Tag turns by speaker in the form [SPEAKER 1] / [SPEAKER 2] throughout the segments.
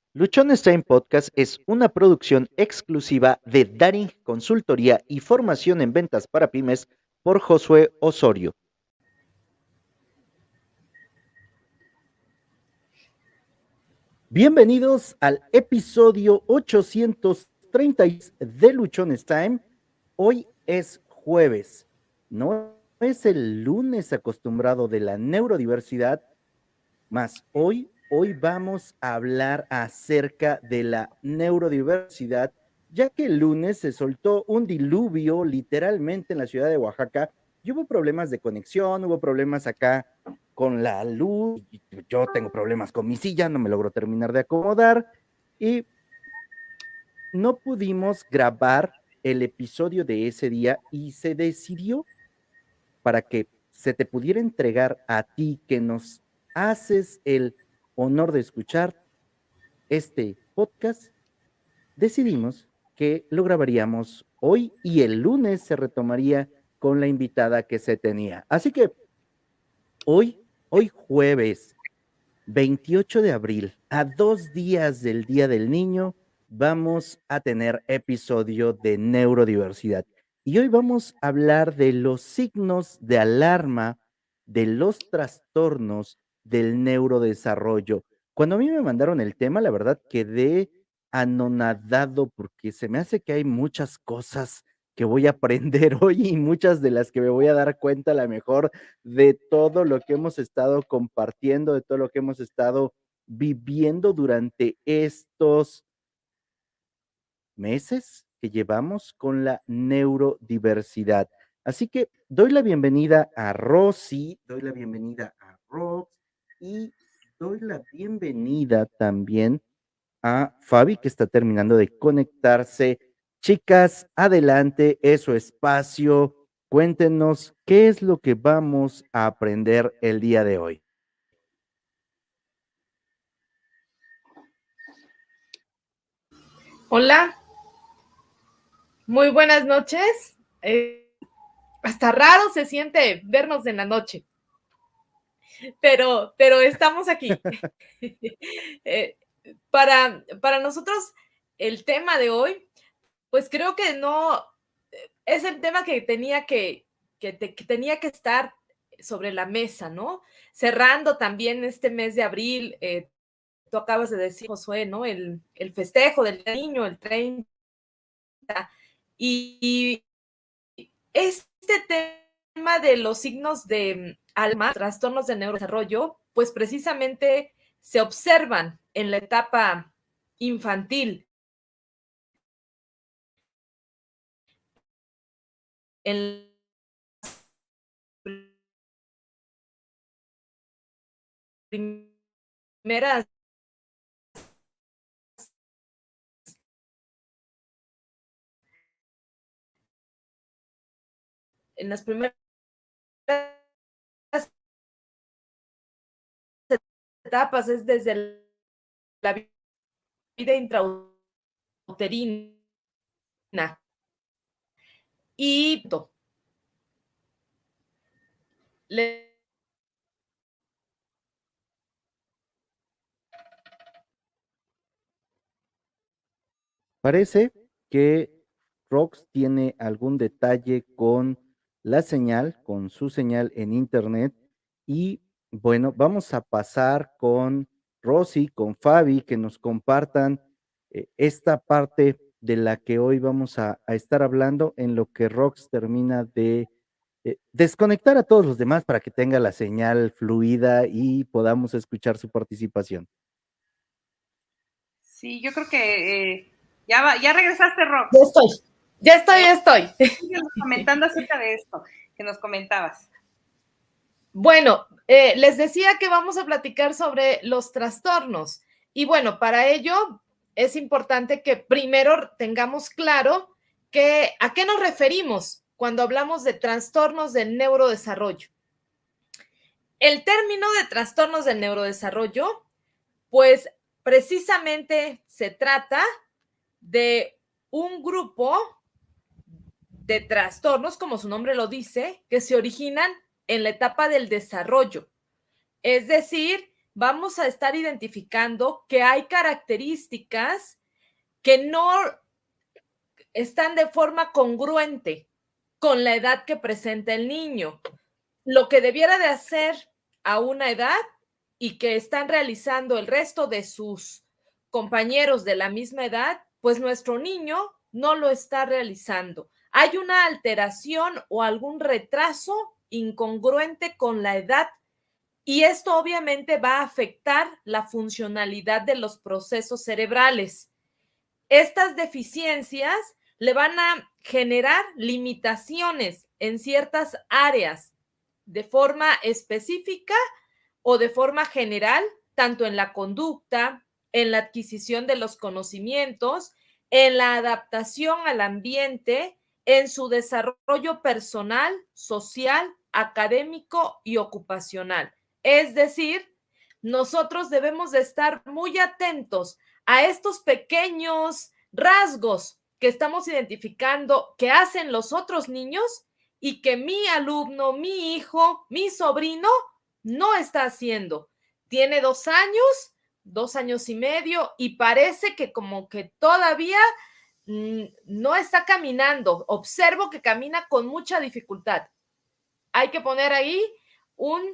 [SPEAKER 1] Luchones Time Podcast es una producción exclusiva de Daring Consultoría y Formación en Ventas para Pymes por Josué Osorio. Bienvenidos al episodio 830 de Luchones Time. Hoy es jueves, no es el lunes acostumbrado de la neurodiversidad, más hoy vamos a hablar acerca de la neurodiversidad, ya que el lunes se soltó un diluvio literalmente en la ciudad de Oaxaca y hubo problemas de conexión, hubo problemas acá con la luz, yo tengo problemas con mi silla, no me logro terminar de acomodar y no pudimos grabar el episodio de ese día y se decidió para que se te pudiera entregar a ti que nos haces el honor de escuchar este podcast, decidimos que lo grabaríamos hoy y el lunes se retomaría con la invitada que se tenía. Así que hoy jueves 28 de abril, a 2 días del Día del Niño, vamos a tener episodio de neurodiversidad. Y hoy vamos a hablar de los signos de alarma de los trastornos del neurodesarrollo. Cuando a mí me mandaron el tema, la verdad quedé anonadado porque se me hace que hay muchas cosas que voy a aprender hoy y muchas de las que me voy a dar cuenta a lo mejor de todo lo que hemos estado compartiendo, de todo lo que hemos estado viviendo durante estos meses que llevamos con la neurodiversidad. Así que doy la bienvenida a Rosy, doy la bienvenida a Rox y doy la bienvenida también a Fabi, que está terminando de conectarse. Chicas, adelante, es su espacio. Cuéntenos qué es lo que vamos a aprender el día de hoy.
[SPEAKER 2] Hola, muy buenas noches. Hasta raro se siente vernos en la noche, pero estamos aquí. eh, para nosotros, el tema de hoy, pues creo que no es el tema que tenía que estar sobre la mesa, ¿no? Cerrando también este mes de abril, tú acabas de decir, Josué, ¿no? El festejo del niño, el 30, y este tema de los signos de alma, trastornos de neurodesarrollo, pues precisamente se observan en la etapa infantil, en primeras, en las primeras etapas, es desde la vida intrauterina y le
[SPEAKER 1] Parece que Rox tiene algún detalle con la señal, con su señal en internet. Y bueno, vamos a pasar con Rosy, con Fabi, que nos compartan esta parte de la que hoy vamos a estar hablando en lo que Rox termina de desconectar a todos los demás para que tenga la señal fluida y podamos escuchar su participación.
[SPEAKER 3] Sí, yo creo que ya regresaste, Rox.
[SPEAKER 2] Ya estoy.
[SPEAKER 3] Síguenos comentando acerca de esto que nos comentabas.
[SPEAKER 2] Bueno, les decía que vamos a platicar sobre los trastornos. Y bueno, para ello es importante que primero tengamos claro a qué nos referimos cuando hablamos de trastornos del neurodesarrollo. El término de trastornos del neurodesarrollo, pues precisamente se trata de un grupo de trastornos, como su nombre lo dice, que se originan en la etapa del desarrollo. Es decir, vamos a estar identificando que hay características que no están de forma congruente con la edad que presenta el niño. Lo que debiera de hacer a una edad y que están realizando el resto de sus compañeros de la misma edad, pues nuestro niño no lo está realizando. Hay una alteración o algún retraso incongruente con la edad y esto obviamente va a afectar la funcionalidad de los procesos cerebrales. Estas deficiencias le van a generar limitaciones en ciertas áreas de forma específica o de forma general, tanto en la conducta, en la adquisición de los conocimientos, en la adaptación al ambiente, en su desarrollo personal, social, académico y ocupacional. Es decir, nosotros debemos de estar muy atentos a estos pequeños rasgos que estamos identificando que hacen los otros niños y que mi alumno, mi hijo, mi sobrino no está haciendo. Tiene 2 años y medio, y parece que como que todavía no está caminando. Observo que camina con mucha dificultad. Hay que poner ahí un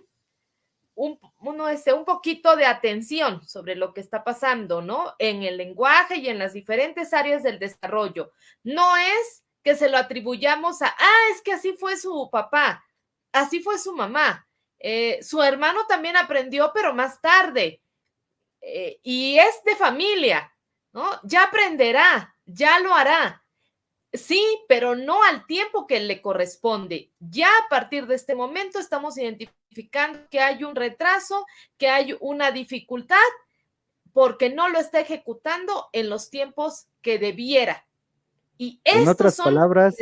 [SPEAKER 2] poquito de atención sobre lo que está pasando, ¿no? En el lenguaje y en las diferentes áreas del desarrollo. No es que se lo atribuyamos a, es que así fue su papá, así fue su mamá. Su hermano también aprendió, pero más tarde. Y es de familia, ¿no? Ya aprenderá, ya lo hará. Sí, pero no al tiempo que le corresponde. Ya a partir de este momento estamos identificando que hay un retraso, que hay una dificultad, porque no lo está ejecutando en los tiempos que debiera. Y
[SPEAKER 1] En otras palabras,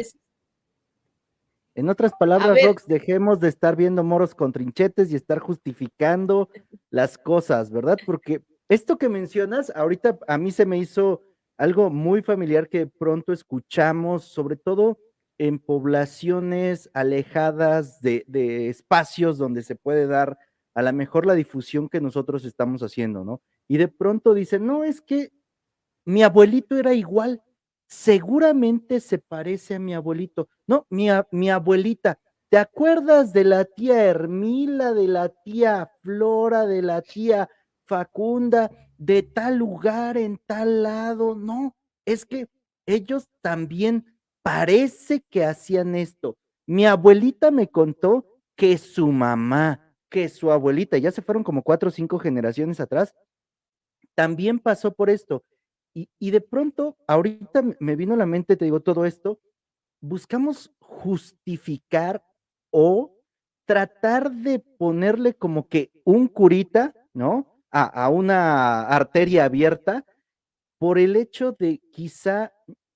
[SPEAKER 1] Rox, dejemos de estar viendo moros con trinchetes y estar justificando las cosas, ¿verdad? Porque esto que mencionas, ahorita a mí se me hizo algo muy familiar que pronto escuchamos, sobre todo en poblaciones alejadas de espacios donde se puede dar a lo mejor la difusión que nosotros estamos haciendo, ¿no? Y de pronto dicen, no, es que mi abuelito era igual, seguramente se parece a mi abuelito. No, mi abuelita. ¿Te acuerdas de la tía Hermila, de la tía Flora, de la tía Facunda, de tal lugar, en tal lado? No, es que ellos también parece que hacían esto. Mi abuelita me contó que su mamá, que su abuelita, ya se fueron como 4 o 5 generaciones atrás, también pasó por esto. Y de pronto, ahorita me vino a la mente, te digo, todo esto, buscamos justificar o tratar de ponerle como que un curita, ¿no? A una arteria abierta por el hecho de quizá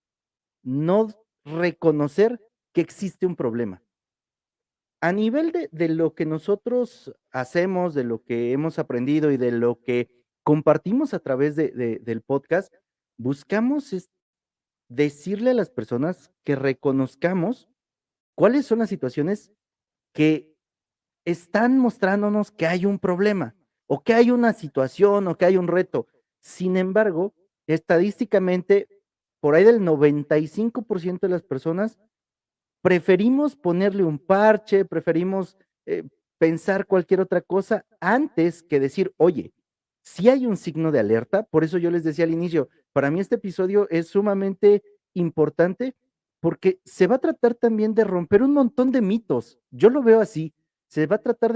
[SPEAKER 1] no reconocer que existe un problema. A nivel de lo que nosotros hacemos, de lo que hemos aprendido y de lo que compartimos a través del podcast, buscamos decirle a las personas que reconozcamos cuáles son las situaciones que están mostrándonos que hay un problema o que hay una situación o que hay un reto. Sin embargo, estadísticamente, por ahí del 95% de las personas preferimos ponerle un parche, preferimos pensar cualquier otra cosa antes que decir, oye, si hay un signo de alerta. Por eso yo les decía al inicio, para mí este episodio es sumamente importante porque se va a tratar también de romper un montón de mitos. Yo lo veo así. Se va a tratar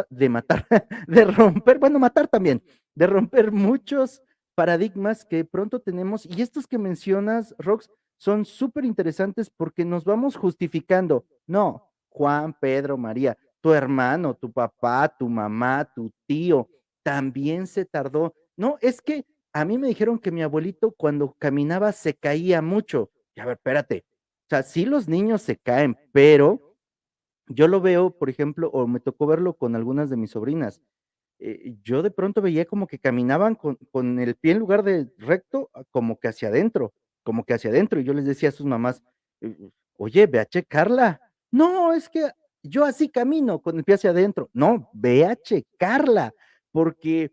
[SPEAKER 1] de romper, bueno, matar también, de romper muchos paradigmas que pronto tenemos. Y estos que mencionas, Rox, son súper interesantes porque nos vamos justificando. No, Juan, Pedro, María, tu hermano, tu papá, tu mamá, tu tío, también se tardó. No, es que a mí me dijeron que mi abuelito cuando caminaba se caía mucho. Y a ver, espérate. O sea, sí los niños se caen, pero yo lo veo, por ejemplo, o me tocó verlo con algunas de mis sobrinas. Yo de pronto veía como que caminaban con el pie en lugar de recto, como que hacia adentro, como que hacia adentro. Y yo les decía a sus mamás, oye, ve a checarla. No, es que yo así camino con el pie hacia adentro. No, ve a checarla, porque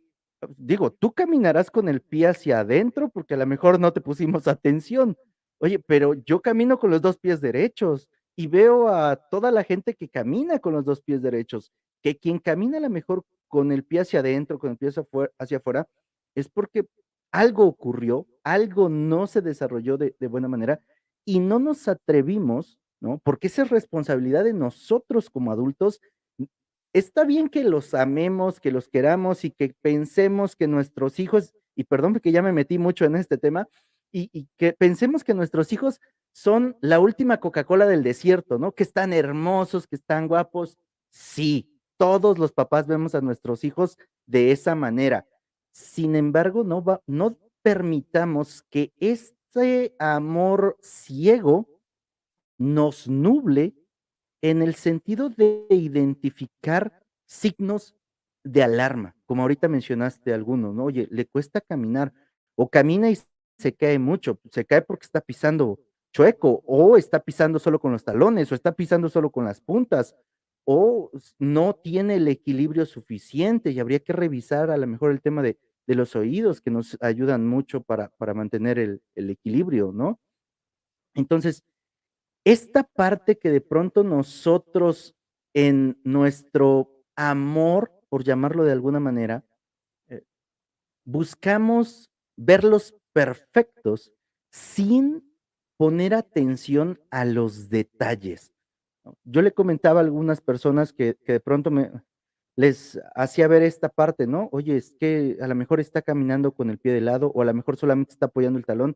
[SPEAKER 1] digo, tú caminarás con el pie hacia adentro porque a lo mejor no te pusimos atención. Oye, pero yo camino con los dos pies derechos y veo a toda la gente que camina con los dos pies derechos, que quien camina a lo mejor con el pie hacia adentro, con el pie hacia afuera, es porque algo ocurrió, algo no se desarrolló de buena manera y no nos atrevimos, ¿no? Porque esa es responsabilidad de nosotros como adultos. Está bien que los amemos, que los queramos y que pensemos que nuestros hijos, y perdón porque ya me metí mucho en este tema, y que pensemos que nuestros hijos son la última Coca-Cola del desierto, ¿no? Que están hermosos, que están guapos. Sí, todos los papás vemos a nuestros hijos de esa manera. Sin embargo, no permitamos que este amor ciego nos nuble en el sentido de identificar signos de alarma, como ahorita mencionaste algunos, ¿no? Oye, le cuesta caminar o camina y se cae mucho, se cae porque está pisando chueco o está pisando solo con los talones o está pisando solo con las puntas o no tiene el equilibrio suficiente y habría que revisar a lo mejor el tema de los oídos que nos ayudan mucho para mantener el equilibrio, ¿no? Entonces, esta parte que de pronto nosotros en nuestro amor, por llamarlo de alguna manera, eh, buscamos verlos perfectos sin poner atención a los detalles, ¿no? Yo le comentaba a algunas personas que de pronto les hacía ver esta parte, ¿no? Oye, es que a lo mejor está caminando con el pie de lado o a lo mejor solamente está apoyando el talón,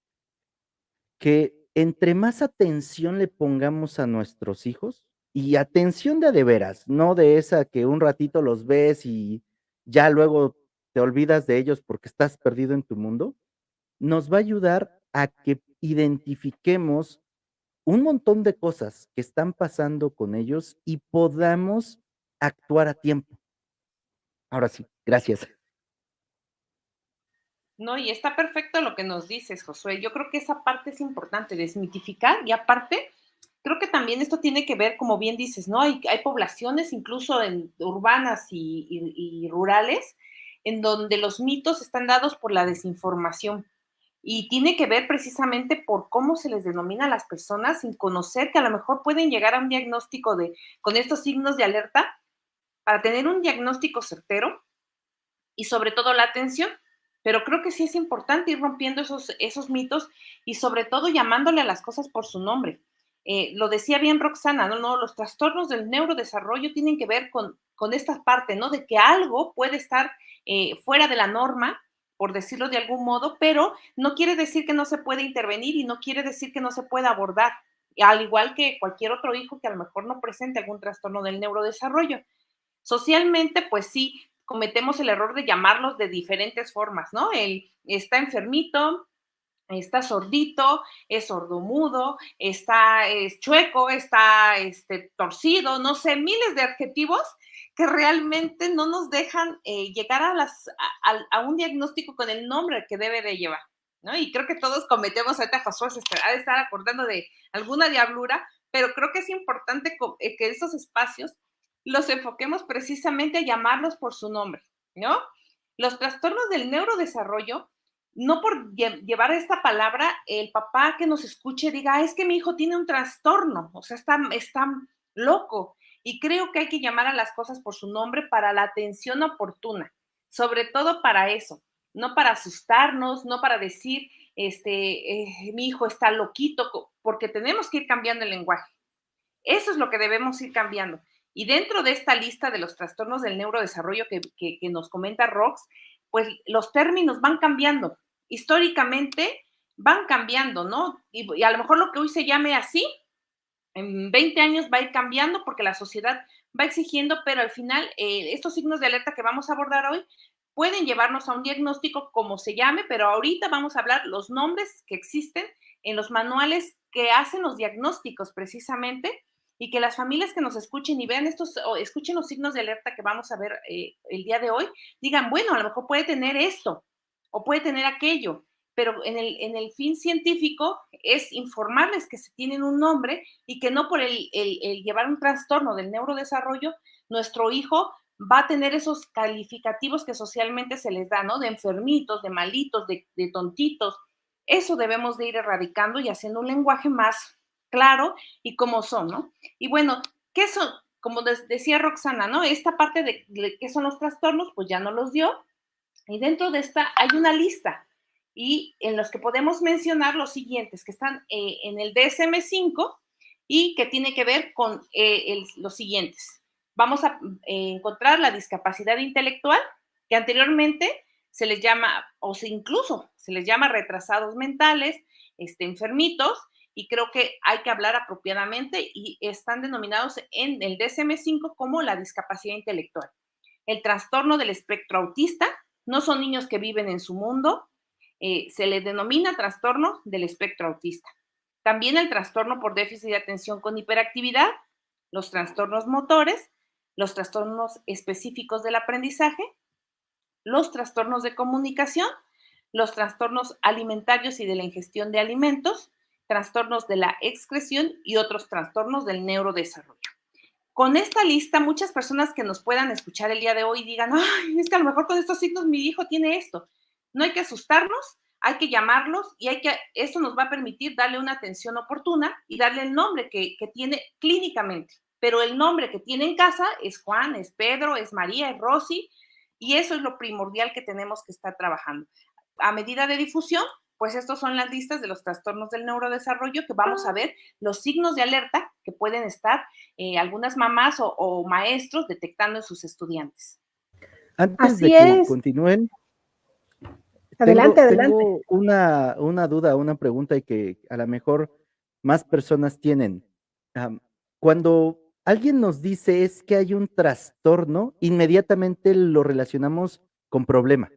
[SPEAKER 1] que entre más atención le pongamos a nuestros hijos, y atención de veras, no de esa que un ratito los ves y ya luego te olvidas de ellos porque estás perdido en tu mundo, nos va a ayudar a que identifiquemos un montón de cosas que están pasando con ellos y podamos actuar a tiempo. Ahora sí, gracias.
[SPEAKER 3] No, y está perfecto lo que nos dices, Josué. Yo creo que esa parte es importante, desmitificar, y aparte, creo que también esto tiene que ver, como bien dices, ¿no? Hay poblaciones, incluso en urbanas y rurales, en donde los mitos están dados por la desinformación. Y tiene que ver precisamente por cómo se les denomina a las personas sin conocer que a lo mejor pueden llegar a un diagnóstico con estos signos de alerta para tener un diagnóstico certero y sobre todo la atención. Pero creo que sí es importante ir rompiendo esos mitos y sobre todo llamándole a las cosas por su nombre. Lo decía bien Roxana, ¿no? Los trastornos del neurodesarrollo tienen que ver con esta parte, ¿no? De que algo puede estar fuera de la norma, por decirlo de algún modo, pero no quiere decir que no se puede intervenir y no quiere decir que no se pueda abordar, al igual que cualquier otro hijo que a lo mejor no presente algún trastorno del neurodesarrollo. Socialmente, pues sí, cometemos el error de llamarlos de diferentes formas, ¿no? El está enfermito, está sordito, es sordomudo, es chueco, está torcido, no sé, miles de adjetivos que realmente no nos dejan llegar a un diagnóstico con el nombre que debe de llevar, ¿no? Y creo que todos cometemos, ahorita Josué se ha de estar acordando de alguna diablura, pero creo que es importante que esos espacios los enfoquemos precisamente a llamarlos por su nombre, ¿no? Los trastornos del neurodesarrollo, no por llevar esta palabra, el papá que nos escuche diga, es que mi hijo tiene un trastorno, o sea, está loco. Y creo que hay que llamar a las cosas por su nombre para la atención oportuna, sobre todo para eso, no para asustarnos, no para decir, mi hijo está loquito, porque tenemos que ir cambiando el lenguaje. Eso es lo que debemos ir cambiando. Y dentro de esta lista de los trastornos del neurodesarrollo que nos comenta Rox, pues los términos van cambiando. Históricamente van cambiando, ¿no? Y a lo mejor lo que hoy se llame así, en 20 años va a ir cambiando porque la sociedad va exigiendo, pero al final estos signos de alerta que vamos a abordar hoy pueden llevarnos a un diagnóstico como se llame, pero ahorita vamos a hablar los nombres que existen en los manuales que hacen los diagnósticos precisamente y que las familias que nos escuchen y vean estos, o escuchen los signos de alerta que vamos a ver el día de hoy, digan, bueno, a lo mejor puede tener esto o puede tener aquello, pero en el fin científico es informarles que se tienen un nombre y que no por el llevar un trastorno del neurodesarrollo, nuestro hijo va a tener esos calificativos que socialmente se les da, ¿no? De enfermitos, de malitos, de tontitos. Eso debemos de ir erradicando y haciendo un lenguaje más claro y como son, ¿no? Y bueno, ¿qué son? Como decía Roxana, ¿no? Esta parte de qué son los trastornos, pues ya nos los dio. Y dentro de esta hay una lista y en los que podemos mencionar los siguientes, que están en el DSM-5 y que tiene que ver con los siguientes. Vamos a encontrar la discapacidad intelectual, que anteriormente se les llama, incluso se les llama retrasados mentales, enfermitos, y creo que hay que hablar apropiadamente y están denominados en el DSM-5 como la discapacidad intelectual. El trastorno del espectro autista, no son niños que viven en su mundo, se les denomina trastorno del espectro autista. También el trastorno por déficit de atención con hiperactividad, los trastornos motores, los trastornos específicos del aprendizaje, los trastornos de comunicación, los trastornos alimentarios y de la ingestión de alimentos, trastornos de la excreción y otros trastornos del neurodesarrollo. Con esta lista, muchas personas que nos puedan escuchar el día de hoy digan, ay, es que a lo mejor con estos signos mi hijo tiene esto. No hay que asustarnos, hay que llamarlos y esto nos va a permitir darle una atención oportuna y darle el nombre que tiene clínicamente. Pero el nombre que tiene en casa es Juan, es Pedro, es María, es Rosy, y eso es lo primordial que tenemos que estar trabajando. A medida de difusión, pues estos son las listas de los trastornos del neurodesarrollo que vamos a ver los signos de alerta que pueden estar algunas mamás o maestros detectando en sus estudiantes.
[SPEAKER 1] Antes de que continúen, tengo una duda, una pregunta y que a lo mejor más personas tienen. Cuando alguien nos dice es que hay un trastorno, inmediatamente lo relacionamos con problema,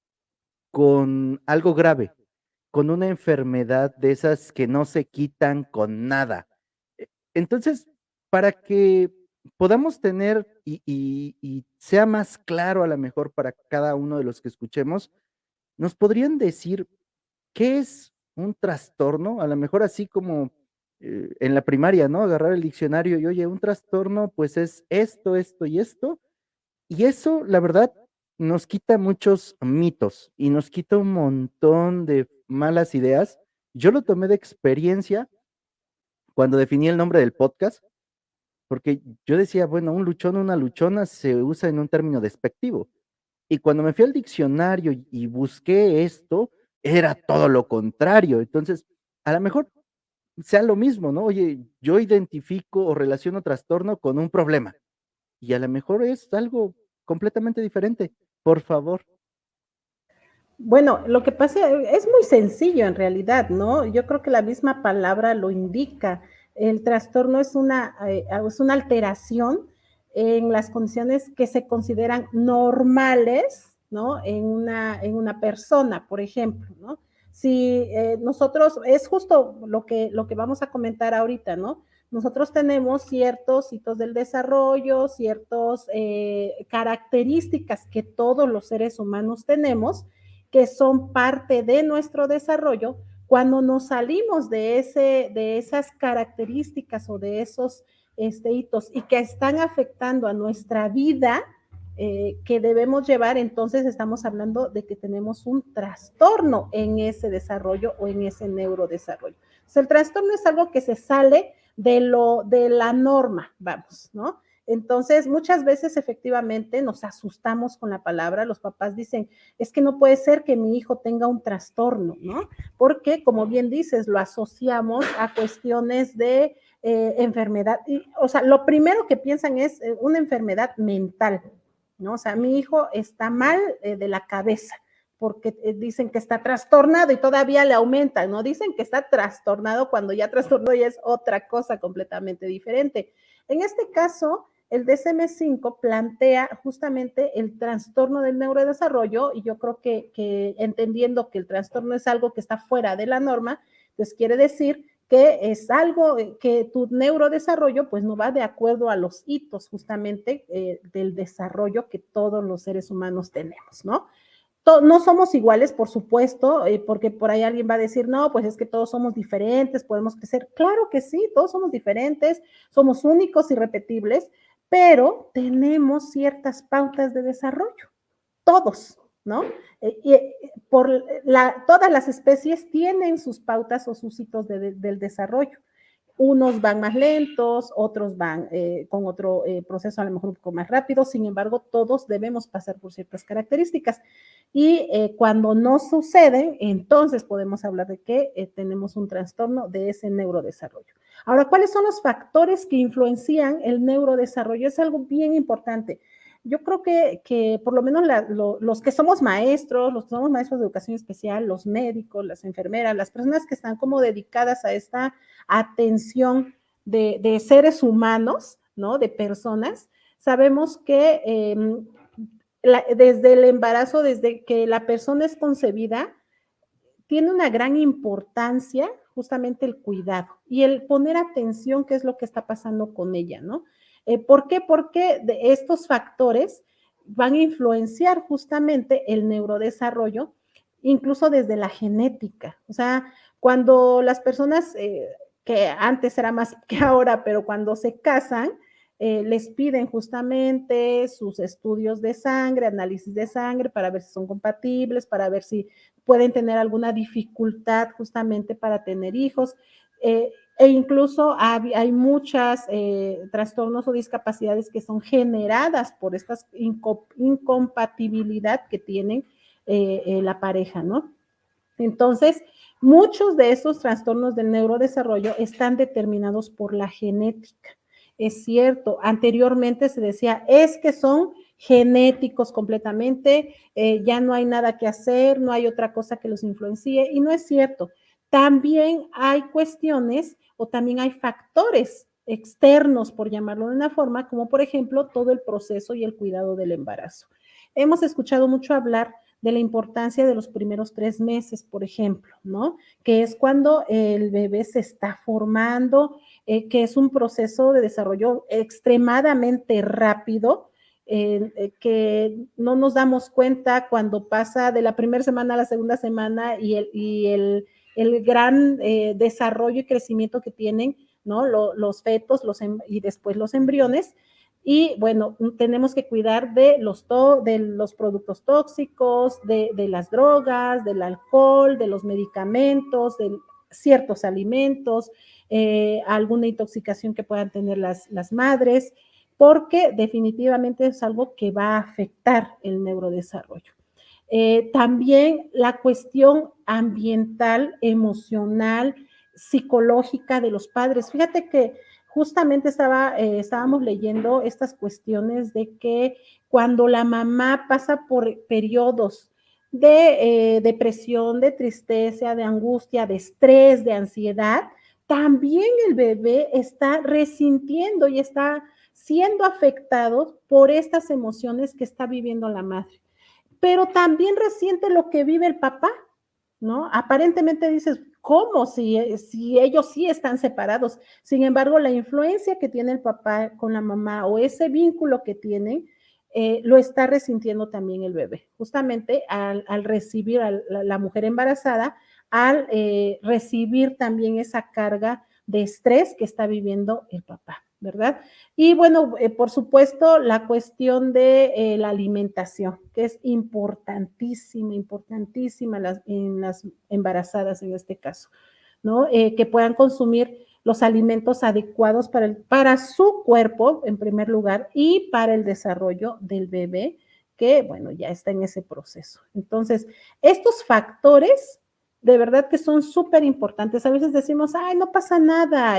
[SPEAKER 1] con algo grave, con una enfermedad de esas que no se quitan con nada. Entonces, para que podamos tener y sea más claro a lo mejor para cada uno de los que escuchemos, ¿nos podrían decir qué es un trastorno? A lo mejor así como en la primaria, ¿no? Agarrar el diccionario y, oye, un trastorno pues es esto, esto y esto. Y eso, la verdad, nos quita muchos mitos y nos quita un montón de malas ideas. Yo lo tomé de experiencia cuando definí el nombre del podcast, porque yo decía, bueno, un luchón, una luchona se usa en un término despectivo. Y cuando me fui al diccionario y busqué esto, era todo lo contrario. Entonces, a lo mejor sea lo mismo, ¿no? Oye, yo identifico o relaciono trastorno con un problema y a lo mejor es algo completamente diferente. Por favor.
[SPEAKER 4] Bueno, lo que pasa es muy sencillo en realidad, ¿no? Yo creo que la misma palabra lo indica. El trastorno es una alteración en las condiciones que se consideran normales, ¿no? En una persona, por ejemplo, ¿no? Si nosotros, es justo lo que vamos a comentar ahorita, ¿no? Nosotros tenemos ciertos hitos del desarrollo, ciertas características que todos los seres humanos tenemos, que son parte de nuestro desarrollo. Cuando nos salimos de esas características o de esos hitos y que están afectando a nuestra vida, que debemos llevar, entonces estamos hablando de que tenemos un trastorno en ese desarrollo o en ese neurodesarrollo. O sea, el trastorno es algo que se sale de la norma, vamos, ¿no? Entonces, muchas veces efectivamente nos asustamos con la palabra, los papás dicen, es que no puede ser que mi hijo tenga un trastorno, ¿no? Porque, como bien dices, lo asociamos a cuestiones de enfermedad, o sea, lo primero que piensan es una enfermedad mental, ¿no? O sea, mi hijo está mal de la cabeza, porque dicen que está trastornado y todavía le aumentan, ¿no? Dicen que está trastornado cuando ya trastorno ya es otra cosa completamente diferente. En este caso, el DSM-5 plantea justamente el trastorno del neurodesarrollo y yo creo que entendiendo que el trastorno es algo que está fuera de la norma, pues quiere decir que es algo que tu neurodesarrollo pues no va de acuerdo a los hitos justamente del desarrollo que todos los seres humanos tenemos, ¿no? No somos iguales, por supuesto, porque por ahí alguien va a decir, no, pues es que todos somos diferentes, podemos crecer. Claro que sí, todos somos diferentes, somos únicos y repetibles, pero tenemos ciertas pautas de desarrollo, todos, ¿no? Todas las especies tienen sus pautas o sus hitos del desarrollo. Unos van más lentos, otros van con otro proceso a lo mejor un poco más rápido, sin embargo, todos debemos pasar por ciertas características. Y cuando no suceden, entonces podemos hablar de que tenemos un trastorno de ese neurodesarrollo. Ahora, ¿cuáles son los factores que influencian el neurodesarrollo? Es algo bien importante. Yo creo que por lo menos los que somos maestros, los que somos maestros de educación especial, los médicos, las enfermeras, las personas que están como dedicadas a esta atención de seres humanos, ¿no? De personas, sabemos que desde el embarazo, desde que la persona es concebida, tiene una gran importancia justamente el cuidado y el poner atención qué es lo que está pasando con ella, ¿no? ¿Por qué? Porque estos factores van a influenciar justamente el neurodesarrollo, incluso desde la genética. O sea, cuando las personas, que antes era más que ahora, pero cuando se casan, les piden justamente sus estudios de sangre, análisis de sangre, para ver si son compatibles, para ver si pueden tener alguna dificultad justamente para tener hijos. E incluso hay muchas trastornos o discapacidades que son generadas por esta incompatibilidad que tienen la pareja, ¿no? Entonces, muchos de esos trastornos del neurodesarrollo están determinados por la genética. Es cierto, anteriormente se decía, es que son genéticos completamente, ya no hay nada que hacer, no hay otra cosa que los influencie, y no es cierto. También hay cuestiones o también hay factores externos, por llamarlo de una forma, como por ejemplo todo el proceso y el cuidado del embarazo. Hemos escuchado mucho hablar de la importancia de los primeros 3 meses, por ejemplo, ¿no? Que es cuando el bebé se está formando, que es un proceso de desarrollo extremadamente rápido, que no nos damos cuenta cuando pasa de la primera semana a la segunda semana y el gran desarrollo y crecimiento que tienen, ¿no? Los fetos y después los embriones. Y bueno, tenemos que cuidar de los productos tóxicos, de las drogas, del alcohol, de los medicamentos, de ciertos alimentos, alguna intoxicación que puedan tener las madres, porque definitivamente es algo que va a afectar el neurodesarrollo. También la cuestión ambiental, emocional, psicológica de los padres. Fíjate que justamente estábamos leyendo estas cuestiones de que cuando la mamá pasa por periodos de depresión, de tristeza, de angustia, de estrés, de ansiedad, también el bebé está resintiendo y está siendo afectado por estas emociones que está viviendo la madre. Pero también resiente lo que vive el papá, ¿no? Aparentemente dices, ¿cómo? Si ellos sí están separados. Sin embargo, la influencia que tiene el papá con la mamá o ese vínculo que tienen, lo está resintiendo también el bebé. Justamente al recibir a la mujer embarazada, al recibir también esa carga de estrés que está viviendo el papá, ¿verdad? Y bueno, por supuesto, la cuestión de la alimentación, que es importantísima en las embarazadas en este caso, ¿no? Que puedan consumir los alimentos adecuados para su cuerpo, en primer lugar, y para el desarrollo del bebé, que, bueno, ya está en ese proceso. Entonces, estos factores, de verdad que son súper importantes. A veces decimos, ay, no pasa nada,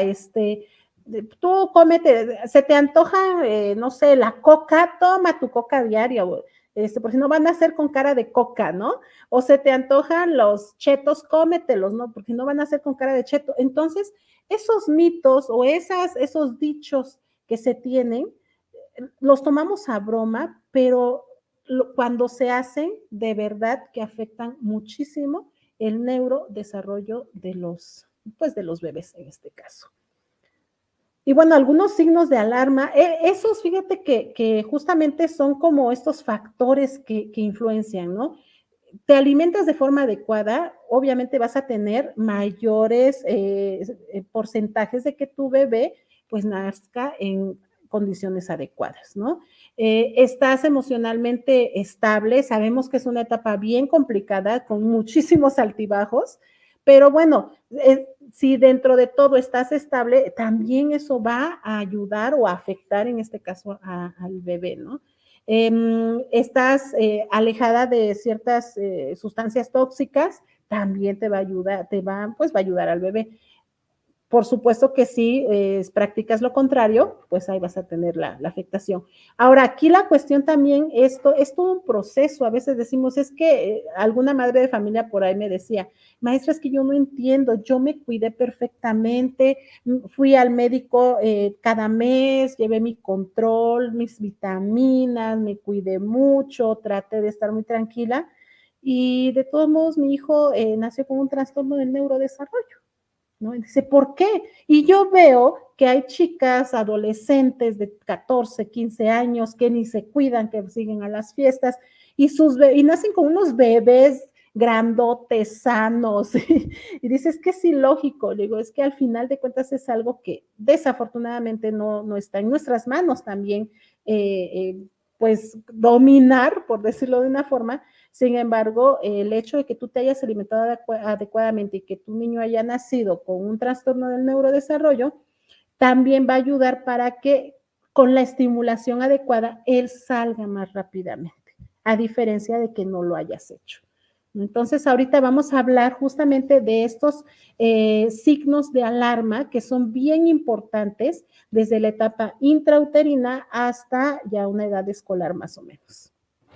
[SPEAKER 4] tú cómete, se te antoja, no sé, la coca, toma tu coca diaria, por si no van a hacer con cara de coca, ¿no? O se te antojan los chetos, cómetelos, ¿no? Porque no van a hacer con cara de cheto. Entonces, esos mitos o esos dichos que se tienen, los tomamos a broma, pero cuando se hacen, de verdad que afectan muchísimo el neurodesarrollo de los bebés en este caso. Y bueno, algunos signos de alarma, esos fíjate que justamente son como estos factores que influencian, ¿no? Te alimentas de forma adecuada, obviamente vas a tener mayores porcentajes de que tu bebé pues nazca condiciones adecuadas, ¿no? Estás emocionalmente estable, sabemos que es una etapa bien complicada, con muchísimos altibajos, pero bueno, si dentro de todo estás estable, también eso va a ayudar o a afectar, en este caso, al bebé, ¿no? Estás alejada de ciertas sustancias tóxicas, también te va a ayudar, pues va a ayudar al bebé. Por supuesto que si practicas lo contrario, pues ahí vas a tener la afectación. Ahora, aquí la cuestión también, es todo un proceso. A veces decimos, es que alguna madre de familia por ahí me decía, maestra, es que yo no entiendo, yo me cuidé perfectamente, fui al médico cada mes, llevé mi control, mis vitaminas, me cuidé mucho, traté de estar muy tranquila, y de todos modos mi hijo nació con un trastorno del neurodesarrollo, ¿no? Y dice, ¿por qué? Y yo veo que hay chicas, adolescentes de 14, 15 años que ni se cuidan, que siguen a las fiestas y nacen con unos bebés grandotes, sanos. Y dices que es ilógico. Le digo, es que al final de cuentas es algo que desafortunadamente no está en nuestras manos también, pues dominar, por decirlo de una forma. Sin embargo, el hecho de que tú te hayas alimentado adecuadamente y que tu niño haya nacido con un trastorno del neurodesarrollo, también va a ayudar para que con la estimulación adecuada él salga más rápidamente, a diferencia de que no lo hayas hecho. Entonces, ahorita vamos a hablar justamente de estos signos de alarma que son bien importantes desde la etapa intrauterina hasta ya una edad escolar más o menos.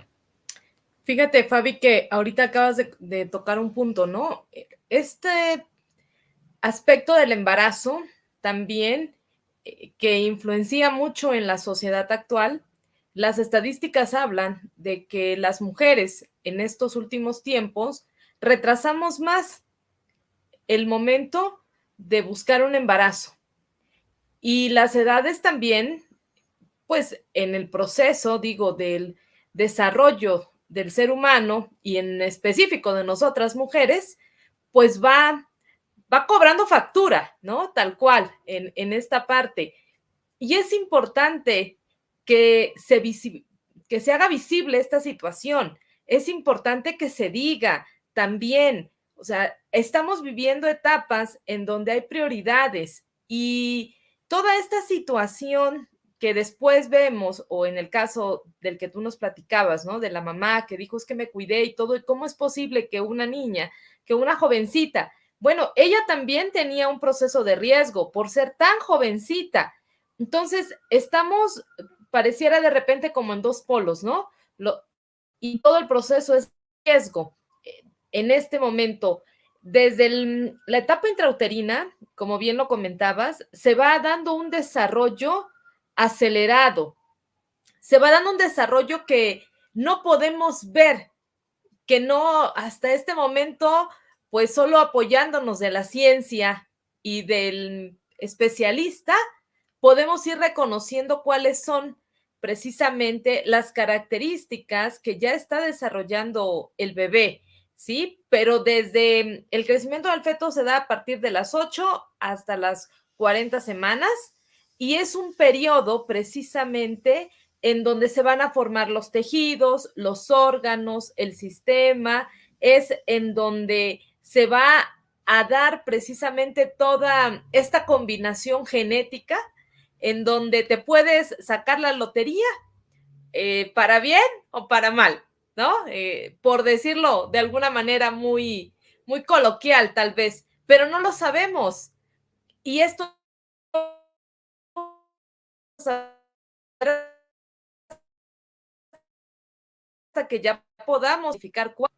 [SPEAKER 2] Fíjate, Fabi, que ahorita acabas de tocar un punto, ¿no? Este aspecto del embarazo también, que influencia mucho en la sociedad actual, las estadísticas hablan de que las mujeres en estos últimos tiempos retrasamos más el momento de buscar un embarazo. Y las edades también, pues en el proceso, digo, del desarrollo del ser humano y en específico de nosotras mujeres, pues va cobrando factura, ¿no? Tal cual, en esta parte. Y es importante que se haga visible esta situación. Es importante que se diga también, o sea, estamos viviendo etapas en donde hay prioridades y toda esta situación que después vemos, o en el caso del que tú nos platicabas, ¿no? De la mamá que dijo, es que me cuidé y todo, y cómo es posible que una niña, que una jovencita, bueno, ella también tenía un proceso de riesgo por ser tan jovencita. Entonces, estamos, pareciera de repente como en dos polos, ¿no? Y todo el proceso es riesgo. En este momento, desde la etapa intrauterina, como bien lo comentabas, se va dando un desarrollo acelerado, se va dando un desarrollo que no podemos ver, que no, hasta este momento, pues solo apoyándonos de la ciencia y del especialista, podemos ir reconociendo cuáles son precisamente las características que ya está desarrollando el bebé, ¿sí? Pero desde el crecimiento del feto se da a partir de las 8 hasta las 40 semanas y es un periodo precisamente en donde se van a formar los tejidos, los órganos, el sistema, es en donde se va a dar precisamente toda esta combinación genética en donde te puedes sacar la lotería para bien o para mal, ¿no? Por decirlo de alguna manera muy, muy coloquial tal vez, pero no lo sabemos. Y esto hasta que ya podamos identificar cuál.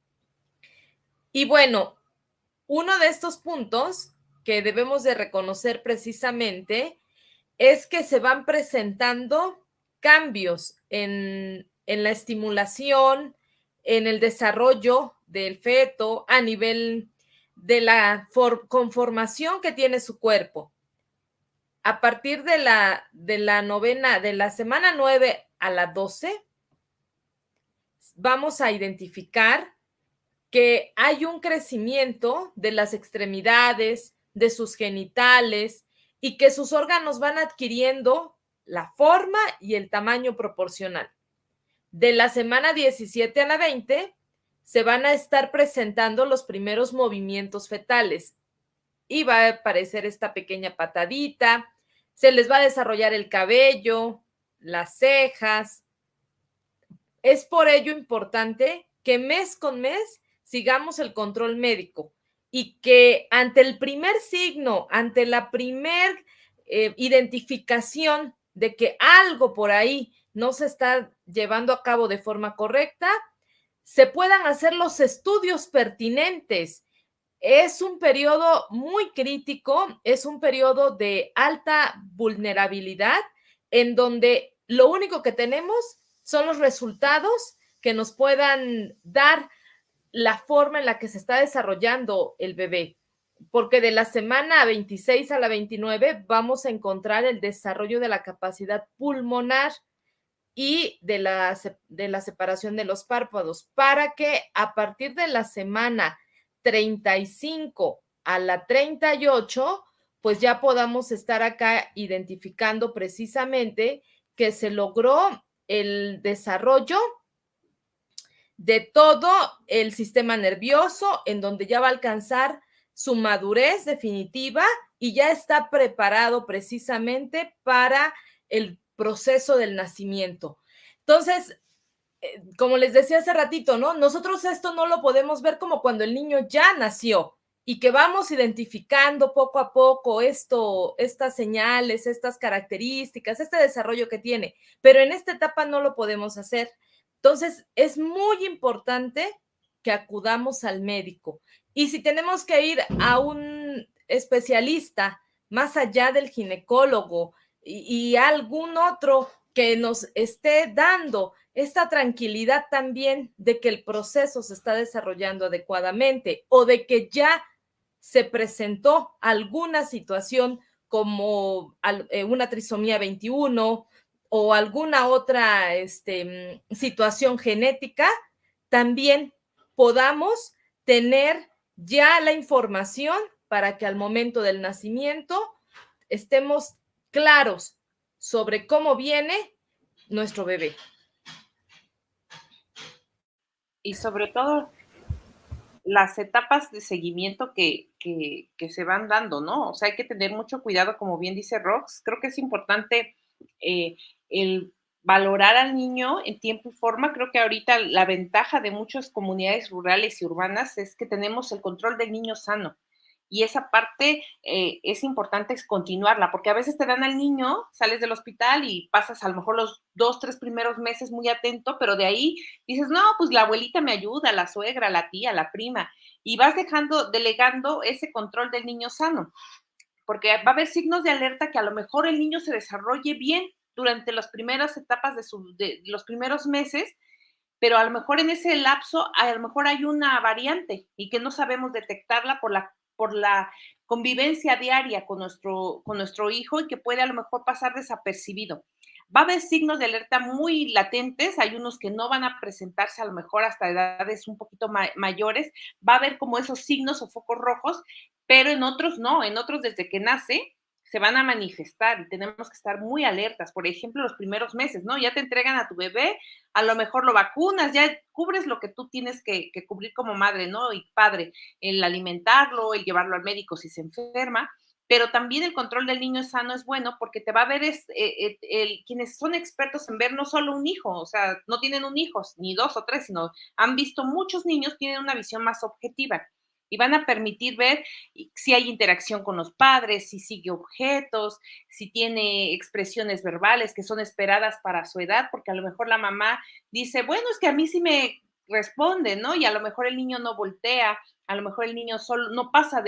[SPEAKER 2] Y bueno, uno de estos puntos que debemos de reconocer precisamente es que se van presentando cambios en la estimulación, en el desarrollo del feto a nivel de la conformación que tiene su cuerpo. A partir de la semana 9 a la 12, vamos a identificar que hay un crecimiento de las extremidades, de sus genitales, y que sus órganos van adquiriendo la forma y el tamaño proporcional. De la semana 17 a la 20 se van a estar presentando los primeros movimientos fetales y va a aparecer esta pequeña patadita, se les va a desarrollar el cabello, las cejas. Es por ello importante que mes con mes sigamos el control médico y que ante el primer signo, ante la primer identificación de que algo por ahí no se está llevando a cabo de forma correcta, se puedan hacer los estudios pertinentes. Es un periodo muy crítico, es un periodo de alta vulnerabilidad en donde lo único que tenemos son los resultados que nos puedan dar la forma en la que se está desarrollando el bebé, porque de la semana 26 a la 29 vamos a encontrar el desarrollo de la capacidad pulmonar y de la separación de los párpados, para que a partir de la semana 35 a la 38, pues ya podamos estar acá identificando precisamente que se logró el desarrollo de todo el sistema nervioso, en donde ya va a alcanzar su madurez definitiva y ya está preparado precisamente para el proceso del nacimiento. Entonces, como les decía hace ratito, ¿no? Nosotros esto no lo podemos ver como cuando el niño ya nació y que vamos identificando poco a poco estas señales, estas características, este desarrollo que tiene, pero en esta etapa no lo podemos hacer. Entonces, es muy importante que acudamos al médico. Y si tenemos que ir a un especialista más allá del ginecólogo y algún otro que nos esté dando esta tranquilidad también de que el proceso se está desarrollando adecuadamente o de que ya se presentó alguna situación como una trisomía 21 o alguna otra situación genética, también podamos tener ya la información para que al momento del nacimiento estemos claros sobre cómo viene nuestro bebé.
[SPEAKER 3] Y sobre todo las etapas de seguimiento que se van dando, ¿no? O sea, hay que tener mucho cuidado, como bien dice Rox. Creo que es importante el valorar al niño en tiempo y forma. Creo que ahorita la ventaja de muchas comunidades rurales y urbanas es que tenemos el control del niño sano. Y esa parte es importante continuarla, porque a veces te dan al niño, sales del hospital y pasas a lo mejor los 2, 3 primeros meses muy atento, pero de ahí dices, no, pues la abuelita me ayuda, la suegra, la tía, la prima, y vas delegando ese control del niño sano, porque va a haber signos de alerta que a lo mejor el niño se desarrolle bien durante las primeras etapas de los primeros meses, pero a lo mejor en ese lapso, a lo mejor hay una variante y que no sabemos detectarla por la convivencia diaria con nuestro hijo y que puede a lo mejor pasar desapercibido. Va a haber signos de alerta muy latentes, hay unos que no van a presentarse a lo mejor hasta edades un poquito mayores, va a haber como esos signos o focos rojos, pero en otros no, en otros desde que nace se van a manifestar y tenemos que estar muy alertas. Por ejemplo, los primeros meses, ¿no? Ya te entregan a tu bebé, a lo mejor lo vacunas, ya cubres lo que tú tienes que cubrir como madre, ¿no? Y padre, el alimentarlo, el llevarlo al médico si se enferma, pero también el control del niño sano es bueno porque te va a ver quienes son expertos en ver no solo un hijo, o sea, no tienen un hijo, ni 2 o 3, sino han visto muchos niños, tienen una visión más objetiva. Y van a permitir ver si hay interacción con los padres, si sigue objetos, si tiene expresiones verbales que son esperadas para su edad, porque a lo mejor la mamá dice, bueno, es que a mí sí me responde, ¿no? Y a lo mejor el niño no voltea, a lo mejor el niño solo no pasa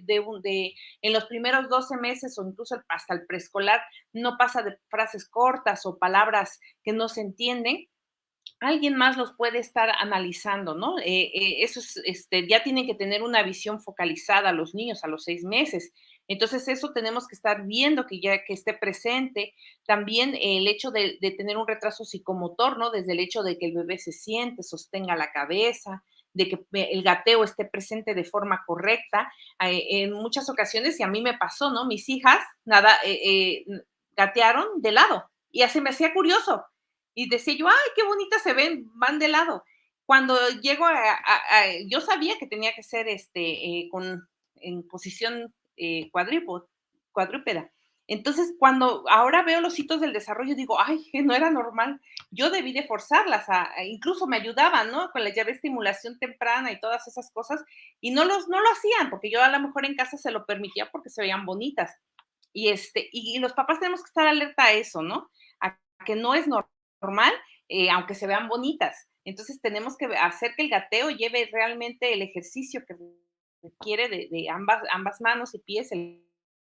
[SPEAKER 3] en los primeros 12 meses o incluso hasta el preescolar, no pasa de frases cortas o palabras que no se entienden. Alguien más los puede estar analizando, ¿no? Eso ya tienen que tener una visión focalizada los niños a los 6 meses. Entonces, eso tenemos que estar viendo que esté presente. También el hecho de tener un retraso psicomotor, ¿no? Desde el hecho de que el bebé se siente, sostenga la cabeza, de que el gateo esté presente de forma correcta. En muchas ocasiones, y a mí me pasó, ¿no? Mis hijas gatearon de lado. Y así me hacía curioso. Y decía yo, ay, qué bonitas se ven, van de lado. Cuando llego yo sabía que tenía que ser en posición cuadrúpeda. Entonces, cuando ahora veo los hitos del desarrollo, digo, ay, no era normal. Yo debí de forzarlas, incluso me ayudaban, ¿no? Con la llave de estimulación temprana y todas esas cosas, y no lo hacían, porque yo a lo mejor en casa se lo permitía porque se veían bonitas. Y los papás tenemos que estar alerta a eso, ¿no? A que no es normal, aunque se vean bonitas. Entonces tenemos que hacer que el gateo lleve realmente el ejercicio que requiere de ambas manos y pies, el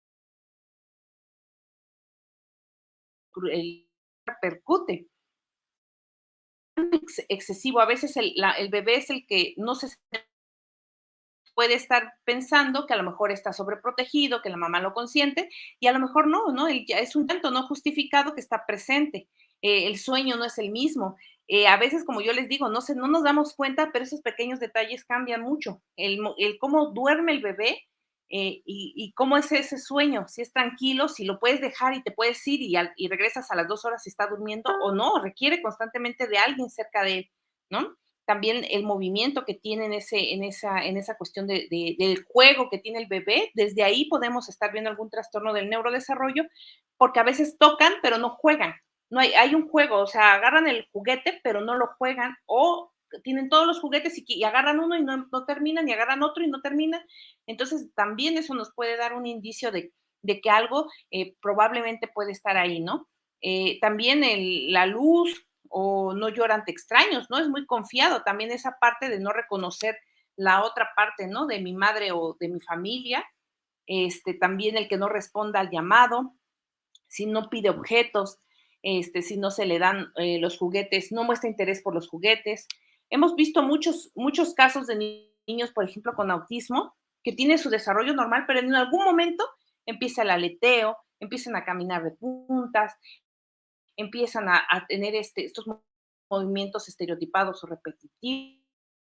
[SPEAKER 3] repercute. Excesivo, a veces el bebé es el que no se puede estar pensando que a lo mejor está sobreprotegido, que la mamá lo consiente, y a lo mejor no, es un llanto no justificado que está presente. El sueño no es el mismo. A veces, como yo les digo, no nos damos cuenta, pero esos pequeños detalles cambian mucho. El cómo duerme el bebé y cómo es ese sueño, si es tranquilo, si lo puedes dejar y te puedes ir y regresas a las 2 horas si está durmiendo o no, requiere constantemente de alguien cerca de él, ¿no? También el movimiento que tiene en esa cuestión del juego que tiene el bebé, desde ahí podemos estar viendo algún trastorno del neurodesarrollo, porque a veces tocan, pero no juegan. No hay un juego, o sea, agarran el juguete, pero no lo juegan, o tienen todos los juguetes y agarran uno y no terminan, y agarran otro y no terminan. Entonces, también eso nos puede dar un indicio de que algo probablemente puede estar ahí, ¿no? También la luz, o no llora ante extraños, ¿no? Es muy confiado también esa parte de no reconocer la otra parte, ¿no? De mi madre o de mi familia. También el que no responda al llamado, si no pide objetos, si no se le dan los juguetes, no muestra interés por los juguetes. Hemos visto muchos casos de niños, por ejemplo, con autismo, que tienen su desarrollo normal, pero en algún momento empieza el aleteo, empiezan a caminar de puntas, empiezan a tener estos movimientos estereotipados o repetitivos,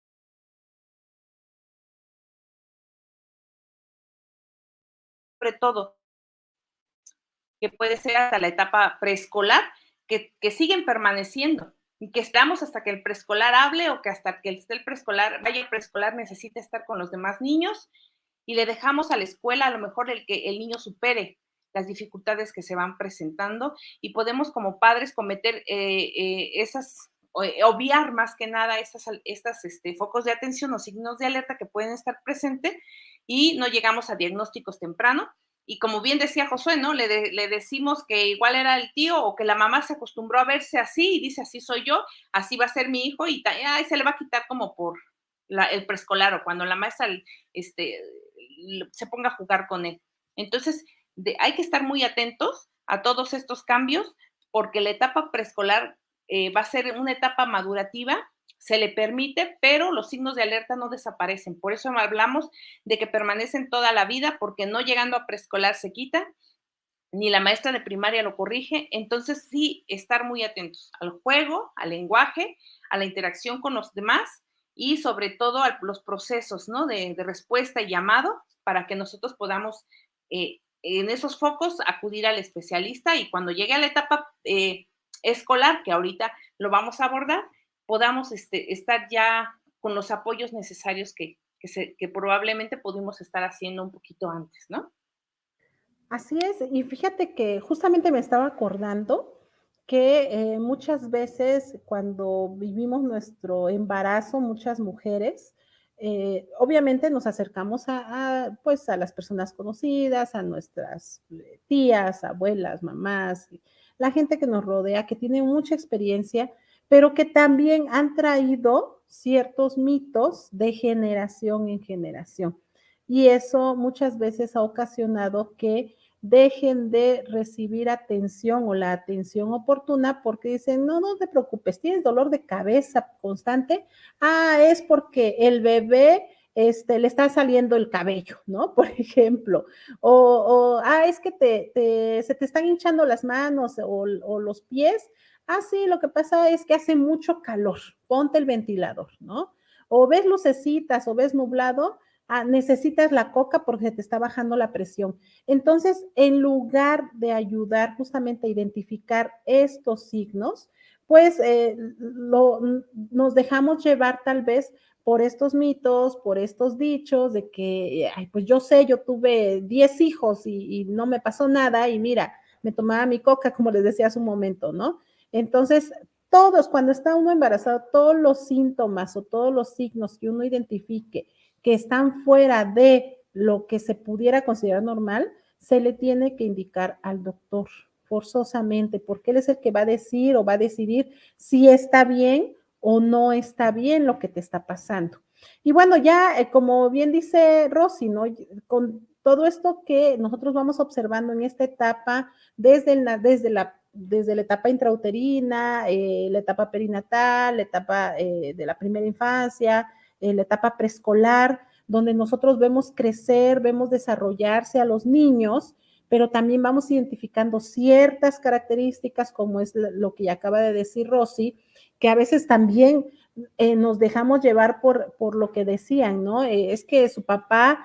[SPEAKER 3] sobre todo, que puede ser hasta la etapa preescolar, que siguen permaneciendo y que estamos hasta que el preescolar hable o que hasta que esté el preescolar, vaya el preescolar, necesita estar con los demás niños y le dejamos a la escuela a lo mejor el que el niño supere las dificultades que se van presentando y podemos como padres cometer obviar más que nada estas focos de atención o signos de alerta que pueden estar presentes y no llegamos a diagnósticos temprano. Y como bien decía Josué, ¿no? Le decimos que igual era el tío o que la mamá se acostumbró a verse así y dice, así soy yo, así va a ser mi hijo y se le va a quitar como por el preescolar o cuando la maestra se ponga a jugar con él. Entonces, hay que estar muy atentos a todos estos cambios porque la etapa preescolar va a ser una etapa madurativa, se le permite, pero los signos de alerta no desaparecen. Por eso hablamos de que permanecen toda la vida, porque no llegando a preescolar se quita, ni la maestra de primaria lo corrige. Entonces, sí, estar muy atentos al juego, al lenguaje, a la interacción con los demás y sobre todo a los procesos, ¿no? de respuesta y llamado para que nosotros podamos en esos focos acudir al especialista y cuando llegue a la etapa escolar, que ahorita lo vamos a abordar, podamos estar ya con los apoyos necesarios que probablemente pudimos estar haciendo un poquito antes, ¿no?
[SPEAKER 4] Así es, y fíjate que justamente me estaba acordando que muchas veces cuando vivimos nuestro embarazo, muchas mujeres, obviamente nos acercamos pues a las personas conocidas, a nuestras tías, abuelas, mamás, la gente que nos rodea, que tiene mucha experiencia, pero que también han traído ciertos mitos de generación en generación. Y eso muchas veces ha ocasionado que dejen de recibir atención o la atención oportuna porque dicen, no te preocupes, tienes dolor de cabeza constante, es porque el bebé le está saliendo el cabello, ¿no? Por ejemplo, es que se te están hinchando las manos o los pies, sí, lo que pasa es que hace mucho calor, ponte el ventilador, ¿no? O ves lucecitas o ves nublado, necesitas la coca porque te está bajando la presión. Entonces, en lugar de ayudar justamente a identificar estos signos, pues nos dejamos llevar tal vez por estos mitos, por estos dichos de que, ay, pues yo sé, yo tuve 10 hijos y no me pasó nada y mira, me tomaba mi coca, como les decía hace un momento, ¿no? Entonces, todos, cuando está uno embarazado, todos los síntomas o todos los signos que uno identifique que están fuera de lo que se pudiera considerar normal, se le tiene que indicar al doctor forzosamente, porque él es el que va a decir o va a decidir si está bien o no está bien lo que te está pasando. Y bueno, ya como bien dice Rosy, ¿no? Con todo esto que nosotros vamos observando en esta etapa, desde la etapa intrauterina, la etapa perinatal, la etapa de la primera infancia, la etapa preescolar, donde nosotros vemos crecer, vemos desarrollarse a los niños, pero también vamos identificando ciertas características, como es lo que ya acaba de decir Rosy, que a veces también nos dejamos llevar por lo que decían, ¿no? Es que su papá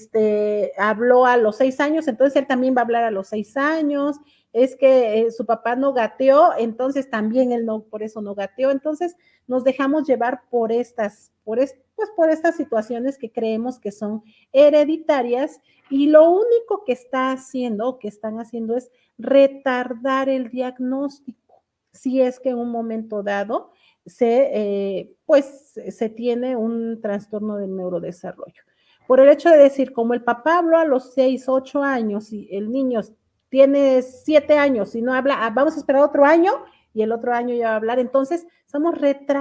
[SPEAKER 4] habló a los 6 años, entonces él también va a hablar a los 6 años, es que su papá no gateó, entonces también él no, por eso no gateó, entonces nos dejamos llevar por estas situaciones que creemos que son hereditarias y lo único que están haciendo es retardar el diagnóstico, si es que en un momento dado se tiene un trastorno del neurodesarrollo. Por el hecho de decir, como el papá habló a los 6, 8 años y el niño tiene 7 años y no habla, vamos a esperar otro año y el otro año ya va a hablar. Entonces, estamos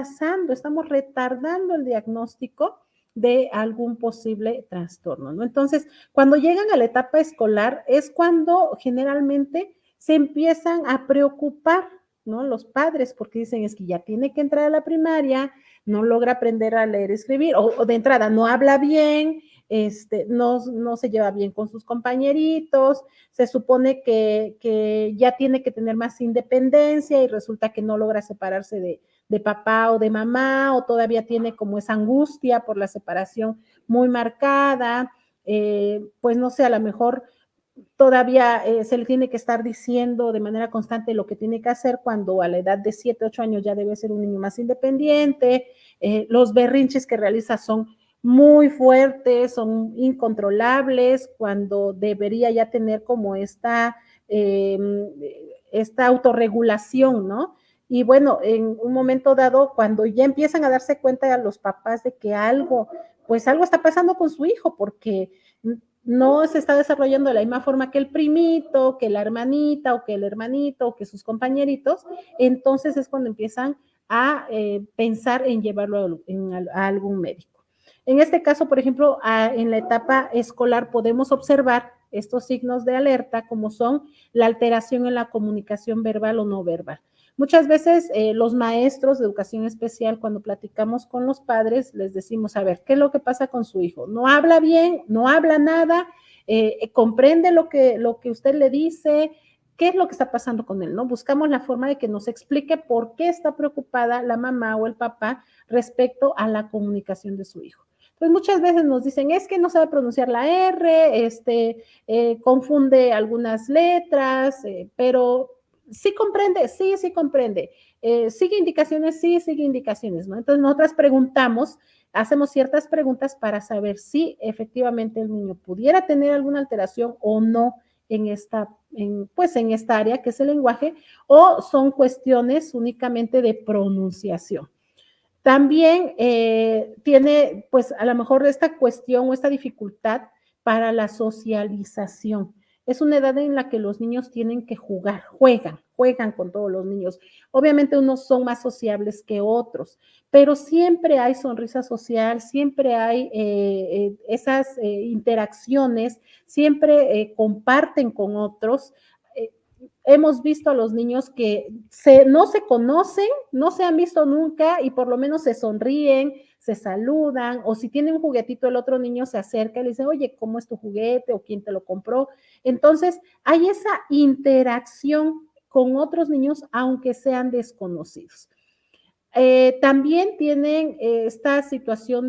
[SPEAKER 4] retardando el diagnóstico de algún posible trastorno, ¿no? Entonces, cuando llegan a la etapa escolar es cuando generalmente se empiezan a preocupar, ¿no? Los padres, porque dicen, es que ya tiene que entrar a la primaria, no logra aprender a leer y escribir, o de entrada no habla bien, no se lleva bien con sus compañeritos, se supone que ya tiene que tener más independencia y resulta que no logra separarse de papá o de mamá, o todavía tiene como esa angustia por la separación muy marcada, pues no sé, a lo mejor todavía se le tiene que estar diciendo de manera constante lo que tiene que hacer cuando a la edad de 7, 8 años ya debe ser un niño más independiente, los berrinches que realiza son muy fuertes, son incontrolables, cuando debería ya tener como esta autorregulación, ¿no? Y bueno, en un momento dado, cuando ya empiezan a darse cuenta a los papás de que algo está pasando con su hijo, porque no se está desarrollando de la misma forma que el primito, que la hermanita, o que el hermanito, o que sus compañeritos, entonces es cuando empiezan a pensar en llevarlo a algún médico. En este caso, por ejemplo, en la etapa escolar podemos observar estos signos de alerta, como son la alteración en la comunicación verbal o no verbal. Muchas veces los maestros de educación especial, cuando platicamos con los padres, les decimos, a ver, ¿qué es lo que pasa con su hijo? No habla bien, no habla nada, comprende lo que usted le dice, ¿qué es lo que está pasando con él? ¿No? Buscamos la forma de que nos explique por qué está preocupada la mamá o el papá respecto a la comunicación de su hijo. Pues muchas veces nos dicen, es que no sabe pronunciar la R, confunde algunas letras, pero sí comprende, sí comprende. ¿Sigue indicaciones? Sí, sigue indicaciones, ¿no? Entonces nosotras hacemos ciertas preguntas para saber si efectivamente el niño pudiera tener alguna alteración o no en esta área que es el lenguaje, o son cuestiones únicamente de pronunciación. También tiene, pues, a lo mejor esta cuestión o esta dificultad para la socialización. Es una edad en la que los niños tienen que juegan con todos los niños. Obviamente unos son más sociables que otros, pero siempre hay sonrisa social, siempre hay esas interacciones, siempre comparten con otros. Hemos visto a los niños que no se conocen, no se han visto nunca y por lo menos se sonríen, se saludan, o si tiene un juguetito, el otro niño se acerca y le dice, oye, ¿cómo es tu juguete? O ¿quién te lo compró? Entonces, hay esa interacción con otros niños, aunque sean desconocidos. También tienen esta situación de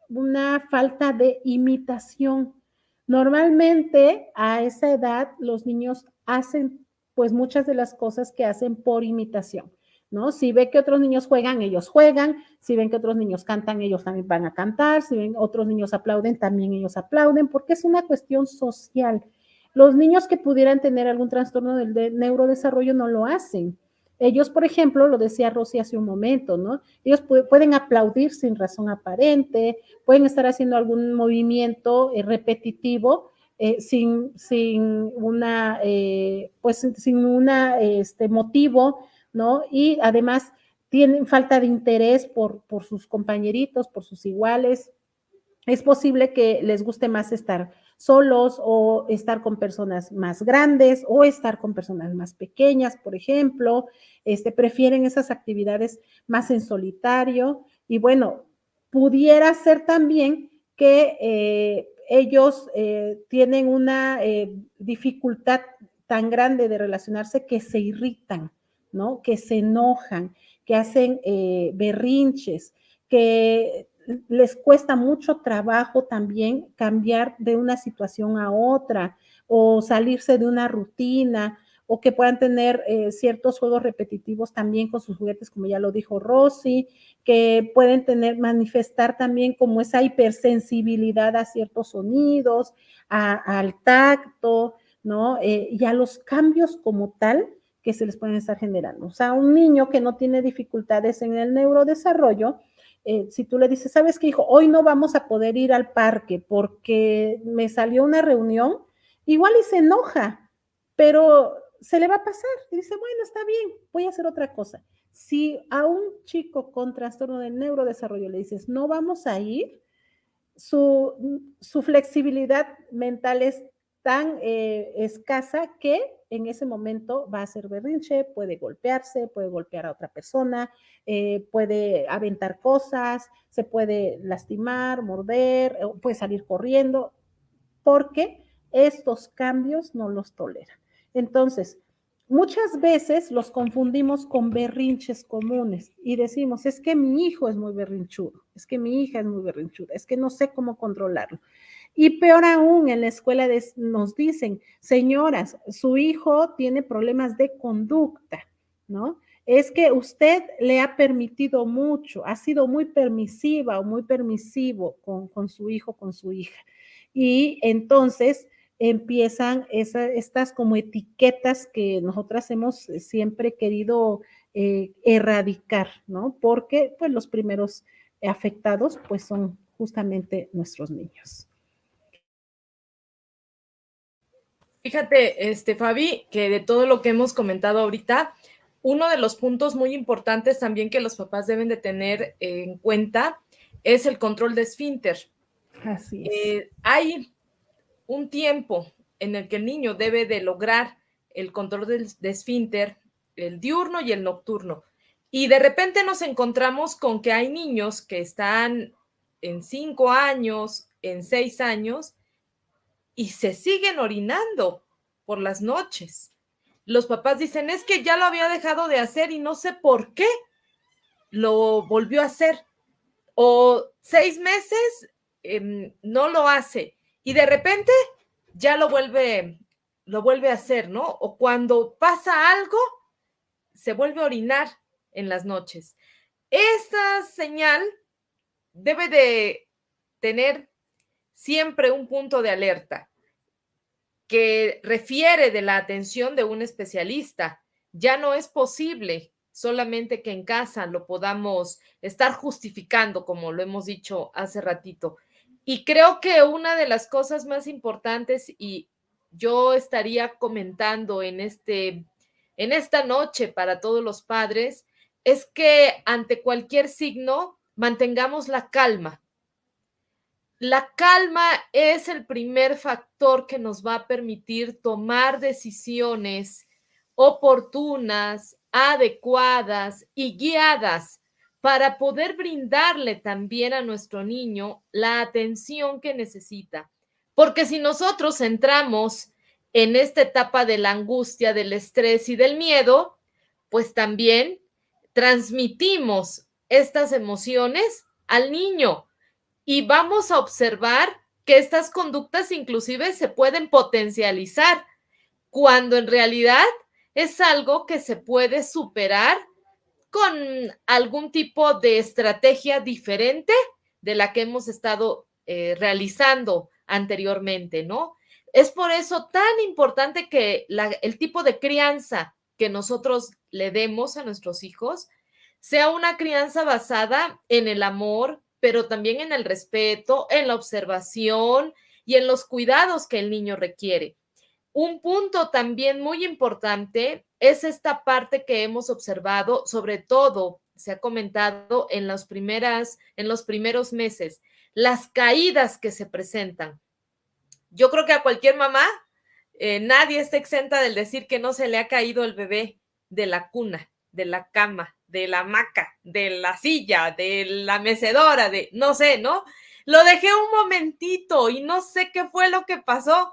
[SPEAKER 4] una falta de imitación. Normalmente a esa edad los niños hacen pues muchas de las cosas que hacen por imitación, ¿no? Si ve que otros niños juegan, ellos juegan, si ven que otros niños cantan, ellos también van a cantar, si ven otros niños aplauden, también ellos aplauden, porque es una cuestión social. Los niños que pudieran tener algún trastorno del neurodesarrollo no lo hacen. Ellos, por ejemplo, lo decía Rosy hace un momento, ¿no? Ellos pueden aplaudir sin razón aparente, pueden estar haciendo algún movimiento repetitivo sin una, pues sin una motivo, ¿no? Y además tienen falta de interés por sus compañeritos, por sus iguales. Es posible que les guste más estar solos o estar con personas más grandes o estar con personas más pequeñas, por ejemplo, prefieren esas actividades más en solitario y bueno, pudiera ser también que ellos tienen una dificultad tan grande de relacionarse que se irritan, ¿no? Que se enojan, que hacen berrinches, que les cuesta mucho trabajo también cambiar de una situación a otra o salirse de una rutina o que puedan tener ciertos juegos repetitivos también con sus juguetes, como ya lo dijo Rosy, que pueden manifestar también como esa hipersensibilidad a ciertos sonidos, al tacto, ¿no? Y a los cambios como tal que se les pueden estar generando. O sea, un niño que no tiene dificultades en el neurodesarrollo, si tú le dices, ¿sabes qué, hijo? Hoy no vamos a poder ir al parque porque me salió una reunión, igual y se enoja, pero se le va a pasar y dice, bueno, está bien, voy a hacer otra cosa. Si a un chico con trastorno del neurodesarrollo le dices, no vamos a ir, su flexibilidad mental es tan escasa que en ese momento va a hacer berrinche, puede golpearse, puede golpear a otra persona, puede aventar cosas, se puede lastimar, morder, puede salir corriendo, porque estos cambios no los tolera. Entonces, muchas veces los confundimos con berrinches comunes y decimos, es que mi hijo es muy berrinchudo, es que mi hija es muy berrinchuda, es que no sé cómo controlarlo. Y peor aún, en la escuela nos dicen, señoras, su hijo tiene problemas de conducta, ¿no? Es que usted le ha permitido mucho, ha sido muy permisiva o muy permisivo con su hijo, con su hija. Y entonces empiezan estas como etiquetas que nosotras hemos siempre querido erradicar, ¿no? Porque pues los primeros afectados pues son justamente nuestros niños.
[SPEAKER 2] Fíjate, Fabi, que de todo lo que hemos comentado ahorita, uno de los puntos muy importantes también que los papás deben de tener en cuenta es el control de esfínter.
[SPEAKER 4] Así es.
[SPEAKER 2] Hay un tiempo en el que el niño debe de lograr el control de esfínter, el diurno y el nocturno. Y de repente nos encontramos con que hay niños que están en 5 años, en 6 años, y se siguen orinando por las noches. Los papás dicen, es que ya lo había dejado de hacer y no sé por qué lo volvió a hacer. O 6 meses no lo hace y de repente ya lo vuelve a hacer, ¿no? O cuando pasa algo, se vuelve a orinar en las noches. Esta señal debe de tener siempre un punto de alerta que refiere de la atención de un especialista. Ya no es posible solamente que en casa lo podamos estar justificando, como lo hemos dicho hace ratito. Y creo que una de las cosas más importantes, y yo estaría comentando en esta noche para todos los padres, es que ante cualquier signo mantengamos la calma. La calma es el primer factor que nos va a permitir tomar decisiones oportunas, adecuadas y guiadas para poder brindarle también a nuestro niño la atención que necesita. Porque si nosotros entramos en esta etapa de la angustia, del estrés y del miedo, pues también transmitimos estas emociones al niño. y vamos a observar que estas conductas inclusive se pueden potencializar cuando en realidad es algo que se puede superar con algún tipo de estrategia diferente de la que hemos estado realizando anteriormente, ¿no? Es por eso tan importante que el tipo de crianza que nosotros le demos a nuestros hijos sea una crianza basada en el amor, pero también en el respeto, en la observación y en los cuidados que el niño requiere. Un punto también muy importante es esta parte que hemos observado, sobre todo se ha comentado en los primeros meses, las caídas que se presentan. Yo creo que a cualquier mamá, nadie está exenta del decir que no se le ha caído el bebé de la cuna, de la cama, de la hamaca, de la silla, de la mecedora, de no sé, ¿no? Lo dejé un momentito y no sé qué fue lo que pasó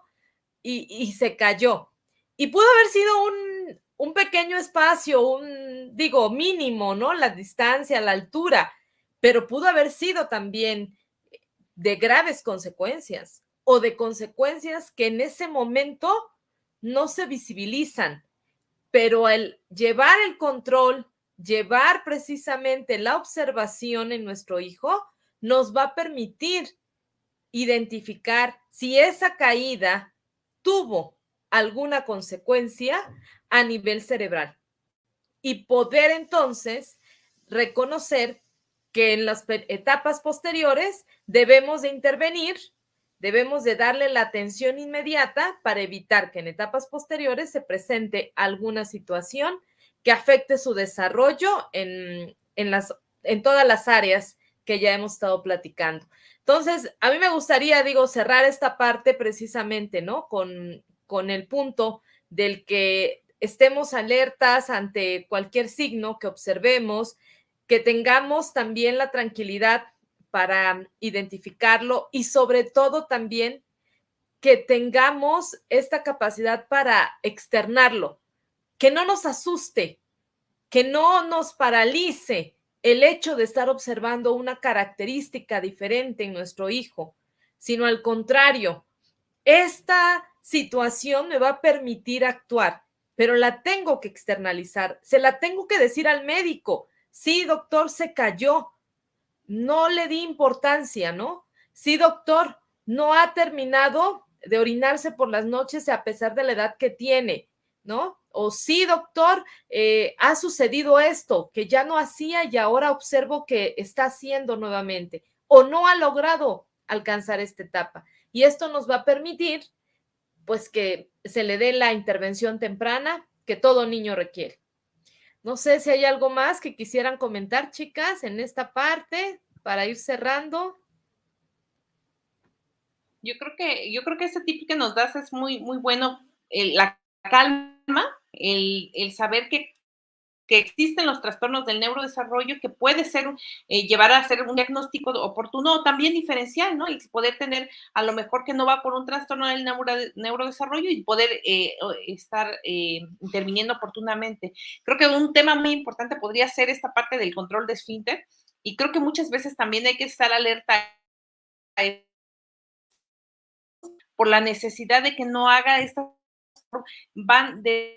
[SPEAKER 2] y se cayó. Y pudo haber sido un pequeño espacio, digo, mínimo, ¿no? La distancia, la altura, pero pudo haber sido también de graves consecuencias o de consecuencias que en ese momento no se visibilizan, pero el llevar el control, llevar precisamente la observación en nuestro hijo, nos va a permitir identificar si esa caída tuvo alguna consecuencia a nivel cerebral y poder entonces reconocer que en las etapas posteriores debemos de intervenir, debemos de darle la atención inmediata para evitar que en etapas posteriores se presente alguna situación que afecte su desarrollo en todas las áreas que ya hemos estado platicando. Entonces, a mí me gustaría, cerrar esta parte precisamente, ¿no? Con el punto del que estemos alertas ante cualquier signo que observemos, que tengamos también la tranquilidad para identificarlo y sobre todo también que tengamos esta capacidad para externarlo, que no nos asuste, que no nos paralice el hecho de estar observando una característica diferente en nuestro hijo, sino al contrario, esta situación me va a permitir actuar, pero la tengo que externalizar, se la tengo que decir al médico. Sí, doctor, se cayó, no le di importancia, ¿no? Sí, doctor, no ha terminado de orinarse por las noches a pesar de la edad que tiene, ¿no? O sí, doctor, ha sucedido esto que ya no hacía y ahora observo que está haciendo nuevamente, o no ha logrado alcanzar esta etapa. Y esto nos va a permitir, pues, que se le dé la intervención temprana que todo niño requiere. No sé si hay algo más que quisieran comentar, chicas, en esta parte para ir cerrando.
[SPEAKER 3] Yo creo que ese tip que nos das es muy, muy bueno. La calma, el saber que existen los trastornos del neurodesarrollo, que puede ser, llevar a hacer un diagnóstico oportuno o también diferencial, ¿no? El poder tener, a lo mejor que no va por un trastorno del neurodesarrollo y poder estar interviniendo oportunamente. Creo que un tema muy importante podría ser esta parte del control de esfínter, y creo que muchas veces también hay que estar alerta por la necesidad de que no haga estas, van de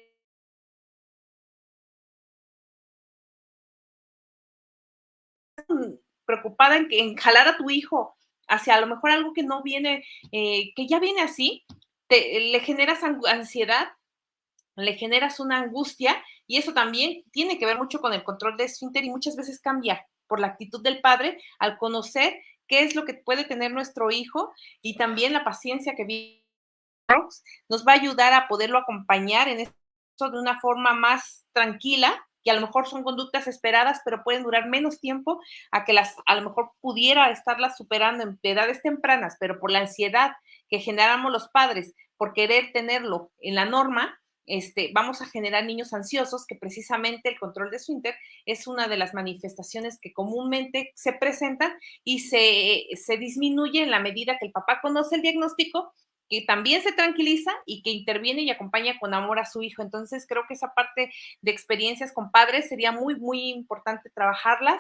[SPEAKER 3] preocupada en jalar a tu hijo hacia a lo mejor algo que no viene, que ya viene así, le generas ansiedad, le generas una angustia, y eso también tiene que ver mucho con el control de esfínter, y muchas veces cambia por la actitud del padre al conocer qué es lo que puede tener nuestro hijo, y también la paciencia que viene nos va a ayudar a poderlo acompañar en esto de una forma más tranquila, que a lo mejor son conductas esperadas, pero pueden durar menos tiempo a que a lo mejor pudiera estarlas superando en edades tempranas, pero por la ansiedad que generamos los padres por querer tenerlo en la norma, vamos a generar niños ansiosos, que precisamente el control de esfínter es una de las manifestaciones que comúnmente se presentan y se disminuye en la medida que el papá conoce el diagnóstico, que también se tranquiliza y que interviene y acompaña con amor a su hijo. Entonces, creo que esa parte de experiencias con padres sería muy, muy importante trabajarlas.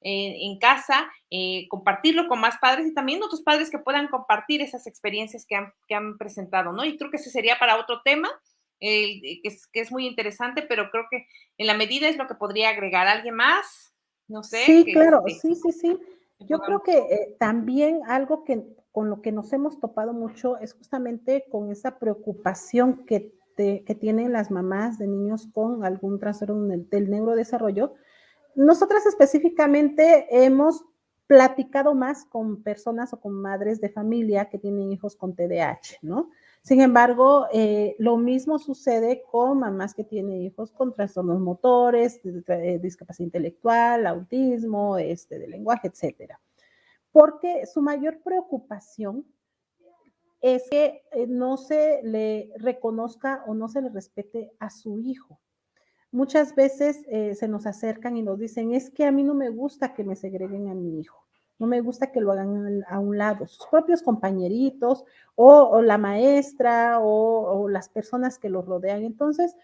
[SPEAKER 3] en casa, compartirlo con más padres y también otros padres que puedan compartir esas experiencias que han presentado, ¿no? Y creo que ese sería para otro tema, que es muy interesante, pero creo que en la medida es lo que podría agregar alguien más, no sé.
[SPEAKER 4] Sí, claro, sí. Yo creo
[SPEAKER 3] podamos...
[SPEAKER 4] que también algo que con lo que nos hemos topado mucho es justamente con esa preocupación que tienen las mamás de niños con algún trastorno del neurodesarrollo. Nosotras específicamente hemos platicado más con personas o con madres de familia que tienen hijos con TDAH, ¿no? Sin embargo, lo mismo sucede con mamás que tienen hijos con trastornos motores, discapacidad intelectual, autismo, de lenguaje, etcétera. Porque su mayor preocupación es que no se le reconozca o no se le respete a su hijo. Muchas veces se nos acercan y nos dicen, es que a mí no me gusta que me segreguen a mi hijo, no me gusta que lo hagan a un lado, sus propios compañeritos o la maestra o las personas que lo rodean. Entonces,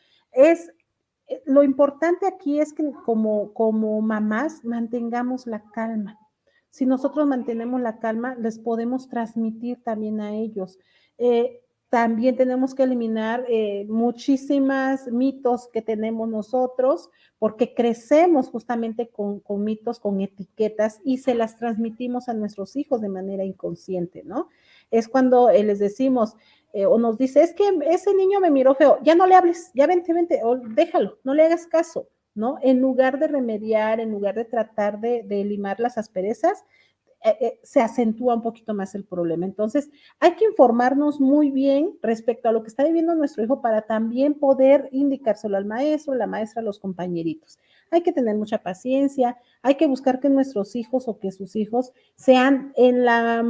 [SPEAKER 4] lo importante aquí es que como mamás mantengamos la calma. Si nosotros mantenemos la calma, les podemos transmitir también a ellos. También tenemos que eliminar muchísimas mitos que tenemos nosotros, porque crecemos justamente con mitos, con etiquetas y se las transmitimos a nuestros hijos de manera inconsciente, ¿no? Es cuando les decimos o nos dice, es que ese niño me miró feo, ya no le hables, ya vente, o déjalo, no le hagas caso, ¿no? En lugar de remediar, en lugar de tratar de limar las asperezas, se acentúa un poquito más el problema. Entonces, hay que informarnos muy bien respecto a lo que está viviendo nuestro hijo para también poder indicárselo al maestro, la maestra, a los compañeritos. Hay que tener mucha paciencia, hay que buscar que nuestros hijos o que sus hijos sean en lo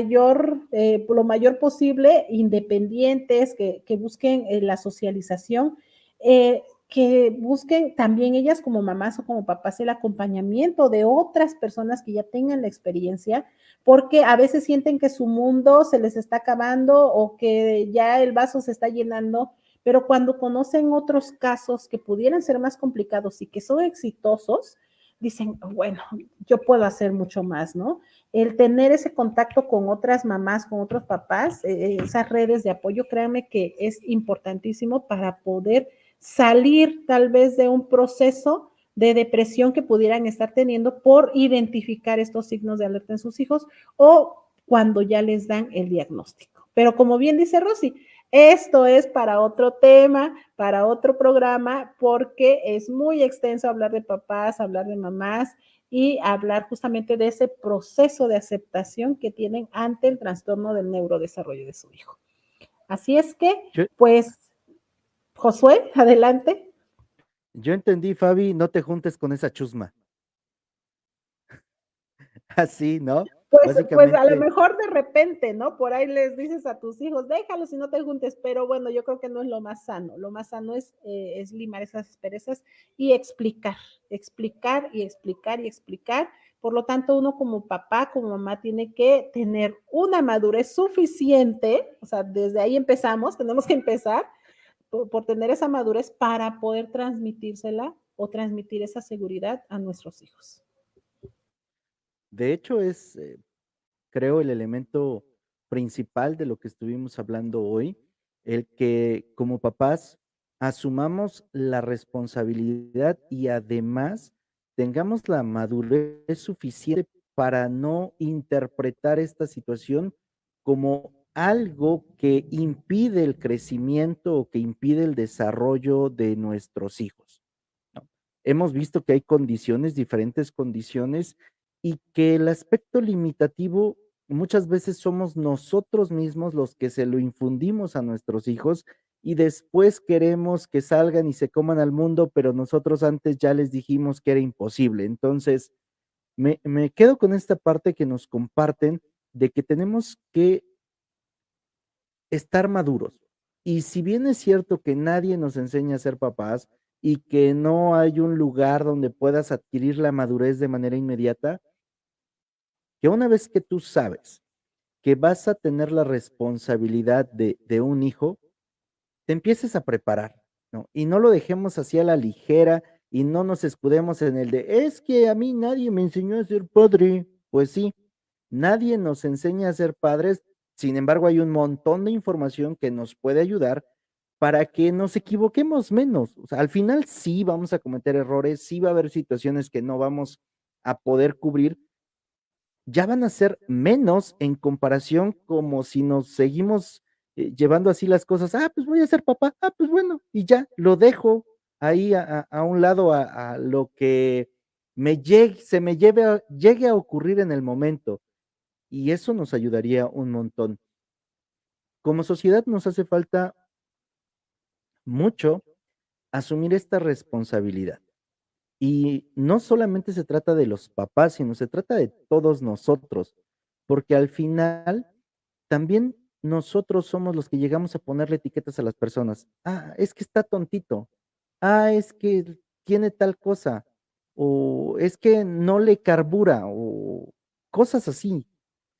[SPEAKER 4] mayor posible independientes, que busquen la socialización, que busquen también ellas como mamás o como papás el acompañamiento de otras personas que ya tengan la experiencia, porque a veces sienten que su mundo se les está acabando o que ya el vaso se está llenando, pero cuando conocen otros casos que pudieran ser más complicados y que son exitosos, dicen, bueno, yo puedo hacer mucho más, ¿no? El tener ese contacto con otras mamás, con otros papás, esas redes de apoyo, créanme que es importantísimo para poder salir tal vez de un proceso de depresión que pudieran estar teniendo por identificar estos signos de alerta en sus hijos o cuando ya les dan el diagnóstico. Pero como bien dice Rosy, esto es para otro tema, para otro programa, porque es muy extenso hablar de papás, hablar de mamás y hablar justamente de ese proceso de aceptación que tienen ante el trastorno del neurodesarrollo de su hijo. Así es que, pues, Josué, adelante.
[SPEAKER 1] Yo entendí, Fabi, no te juntes con esa chusma. Así, ¿no?
[SPEAKER 4] Pues a lo mejor de repente, ¿no? Por ahí les dices a tus hijos, déjalos y no te juntes, pero bueno, yo creo que no es lo más sano. Lo más sano es limar esas asperezas y explicar. Por lo tanto, uno como papá, como mamá, tiene que tener una madurez suficiente, o sea, desde ahí empezamos, tenemos que empezar por tener esa madurez para poder transmitírsela o transmitir esa seguridad a nuestros hijos.
[SPEAKER 1] De hecho, es, creo, el elemento principal de lo que estuvimos hablando hoy, el que como papás asumamos la responsabilidad y además tengamos la madurez suficiente para no interpretar esta situación como algo que impide el crecimiento o que impide el desarrollo de nuestros hijos, ¿no? Hemos visto que hay condiciones, diferentes condiciones, y que el aspecto limitativo muchas veces somos nosotros mismos los que se lo infundimos a nuestros hijos y después queremos que salgan y se coman al mundo, pero nosotros antes ya les dijimos que era imposible. Entonces, me quedo con esta parte que nos comparten de que tenemos que estar maduros. Y si bien es cierto que nadie nos enseña a ser papás y que no hay un lugar donde puedas adquirir la madurez de manera inmediata, que una vez que tú sabes que vas a tener la responsabilidad de un hijo, te empieces a preparar, ¿no? Y no lo dejemos así a la ligera y no nos escudemos en el de, es que a mí nadie me enseñó a ser padre. Pues sí, nadie nos enseña a ser padres, sin embargo hay un montón de información que nos puede ayudar para que nos equivoquemos menos. O sea, al final sí vamos a cometer errores, sí va a haber situaciones que no vamos a poder cubrir, ya van a ser menos en comparación como si nos seguimos llevando así las cosas. Ah, pues voy a ser papá. Ah, pues bueno, y ya lo dejo ahí a un lado a lo que se me llegue a ocurrir en el momento. Y eso nos ayudaría un montón. Como sociedad nos hace falta mucho asumir esta responsabilidad. Y no solamente se trata de los papás, sino se trata de todos nosotros, porque al final también nosotros somos los que llegamos a ponerle etiquetas a las personas. Ah, es que está tontito. Ah, es que tiene tal cosa. O es que no le carbura. O cosas así.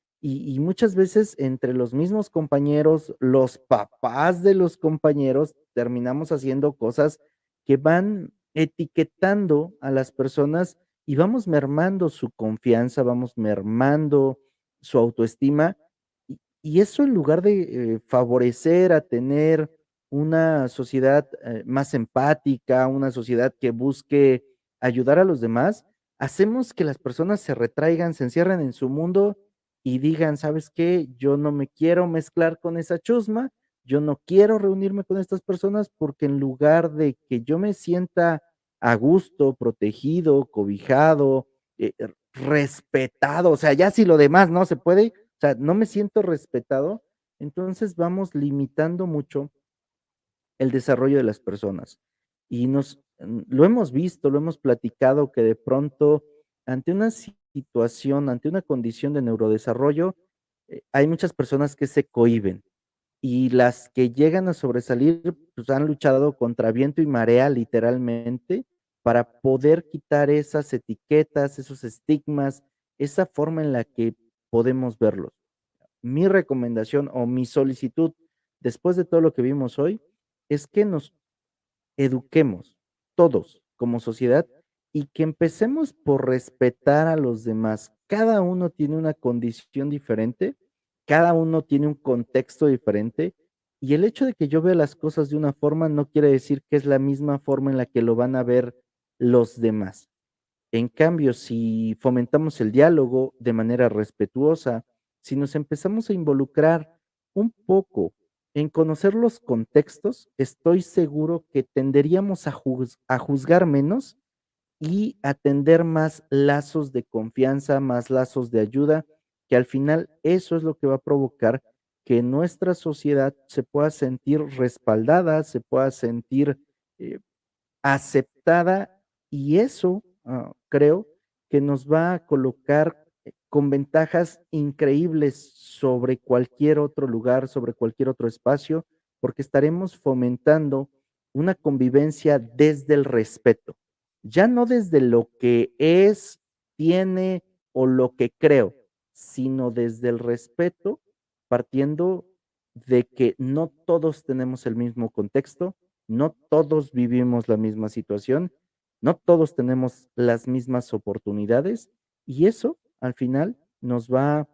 [SPEAKER 1] Y muchas veces entre los mismos compañeros, los papás de los compañeros, terminamos haciendo cosas que van etiquetando a las personas y vamos mermando su confianza, vamos mermando su autoestima, y eso en lugar de favorecer a tener una sociedad más empática, una sociedad que busque ayudar a los demás, hacemos que las personas se retraigan, se encierren en su mundo y digan, ¿sabes qué? Yo no me quiero mezclar con esa chusma, yo no quiero reunirme con estas personas porque en lugar de que yo me sienta a gusto, protegido, cobijado, respetado, o sea, ya si lo demás no se puede, o sea, no me siento respetado, entonces vamos limitando mucho el desarrollo de las personas. Y lo hemos visto, lo hemos platicado, que de pronto ante una situación, ante una condición de neurodesarrollo, hay muchas personas que se cohíben y las que llegan a sobresalir, pues han luchado contra viento y marea literalmente para poder quitar esas etiquetas, esos estigmas, esa forma en la que podemos verlos. Mi recomendación o mi solicitud después de todo lo que vimos hoy es que nos eduquemos todos como sociedad y que empecemos por respetar a los demás. Cada uno tiene una condición diferente, cada uno tiene un contexto diferente y el hecho de que yo vea las cosas de una forma no quiere decir que es la misma forma en la que lo van a ver los demás. En cambio, si fomentamos el diálogo de manera respetuosa, si nos empezamos a involucrar un poco en conocer los contextos, estoy seguro que tenderíamos a juzgar menos y a tender más lazos de confianza, más lazos de ayuda, que al final eso es lo que va a provocar que nuestra sociedad se pueda sentir respaldada, se pueda sentir eh, aceptada y eso creo que nos va a colocar con ventajas increíbles sobre cualquier otro lugar, sobre cualquier otro espacio, porque estaremos fomentando una convivencia desde el respeto, ya no desde lo que es, tiene o lo que creo, sino desde el respeto, partiendo de que no todos tenemos el mismo contexto, no todos vivimos la misma situación, no todos tenemos las mismas oportunidades y eso al final nos va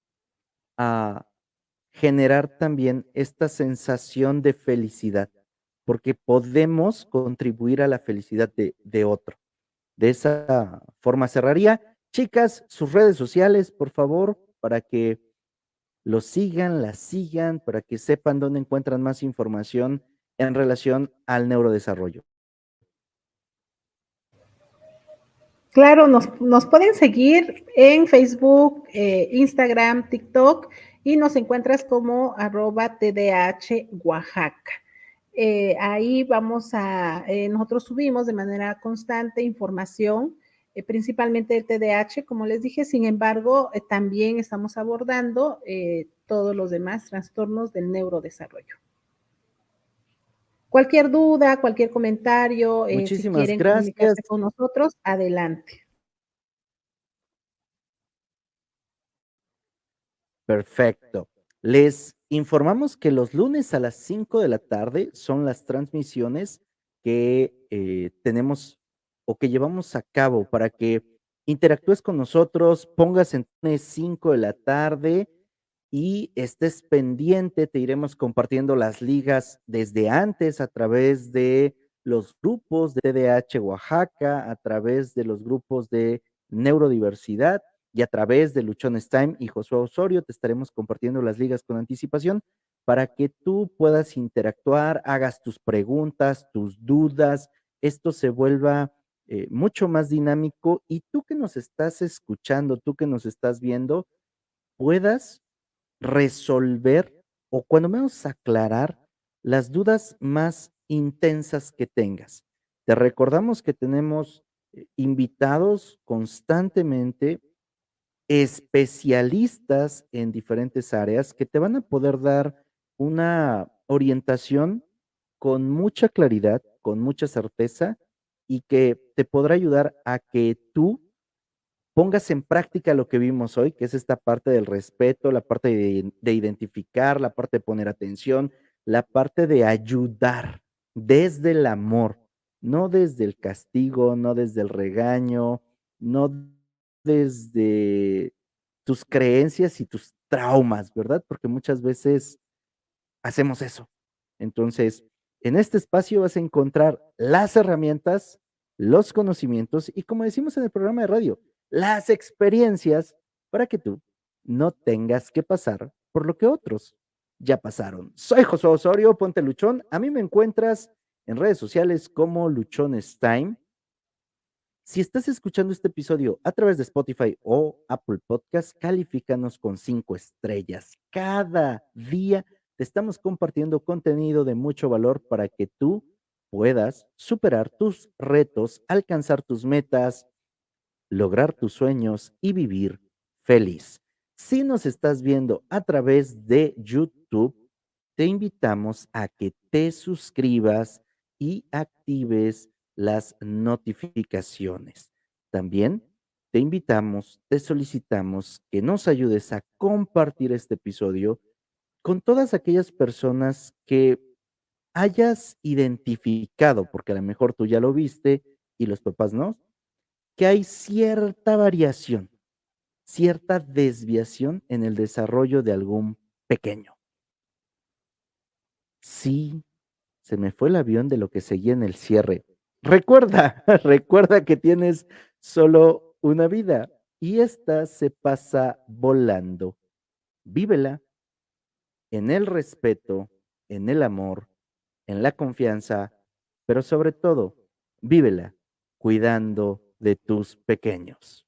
[SPEAKER 1] a generar también esta sensación de felicidad, porque podemos contribuir a la felicidad de otro. De esa forma cerraría. Chicas, sus redes sociales, por favor, para que los sigan, las sigan, para que sepan dónde encuentran más información en relación al neurodesarrollo.
[SPEAKER 4] Claro, nos pueden seguir en Facebook, Instagram, TikTok y nos encuentras como @TDH Oaxaca. Ahí nosotros subimos de manera constante información, principalmente del TDAH, como les dije, sin embargo, también estamos abordando todos los demás trastornos del neurodesarrollo. Cualquier duda, cualquier comentario, si
[SPEAKER 1] Muchísimas
[SPEAKER 4] quieren
[SPEAKER 1] gracias.
[SPEAKER 4] comunicarse con nosotros, adelante.
[SPEAKER 1] Perfecto. Les informamos que los lunes a las 5 de la tarde son las transmisiones que tenemos o que llevamos a cabo para que interactúes con nosotros, pongas en 5 de la tarde y estés pendiente. Te iremos compartiendo las ligas desde antes a través de los grupos de TDAH Oaxaca, a través de los grupos de neurodiversidad y a través de Luchones Time y Josué Osorio. Te estaremos compartiendo las ligas con anticipación para que tú puedas interactuar, hagas tus preguntas, tus dudas, esto se vuelva mucho más dinámico y tú que nos estás escuchando, tú que nos estás viendo, puedas resolver o cuando menos aclarar las dudas más intensas que tengas. Te recordamos que tenemos invitados constantemente, especialistas en diferentes áreas que te van a poder dar una orientación con mucha claridad, con mucha certeza y que te podrá ayudar a que tú pongas en práctica lo que vimos hoy, que es esta parte del respeto, la parte de identificar, la parte de poner atención, la parte de ayudar desde el amor, no desde el castigo, no desde el regaño, no desde tus creencias y tus traumas, ¿verdad? Porque muchas veces hacemos eso. Entonces, en este espacio vas a encontrar las herramientas, los conocimientos y, como decimos en el programa de radio, las experiencias para que tú no tengas que pasar por lo que otros ya pasaron. Soy Josué Osorio, ponte luchón. A mí me encuentras en redes sociales como Luchones Time. Si estás escuchando este episodio a través de Spotify o Apple Podcast, califícanos con 5 estrellas. Cada día te estamos compartiendo contenido de mucho valor para que tú puedas superar tus retos, alcanzar tus metas, lograr tus sueños y vivir feliz. Si nos estás viendo a través de YouTube, te invitamos a que te suscribas y actives las notificaciones. También te invitamos, te solicitamos que nos ayudes a compartir este episodio con todas aquellas personas que hayas identificado, porque a lo mejor tú ya lo viste y los papás no, que hay cierta variación, cierta desviación en el desarrollo de algún pequeño. Sí, se me fue el avión de lo que seguía en el cierre. Recuerda, recuerda que tienes solo una vida y esta se pasa volando. Vívela en el respeto, en el amor, en la confianza, pero sobre todo, vívela cuidando de tus pequeños.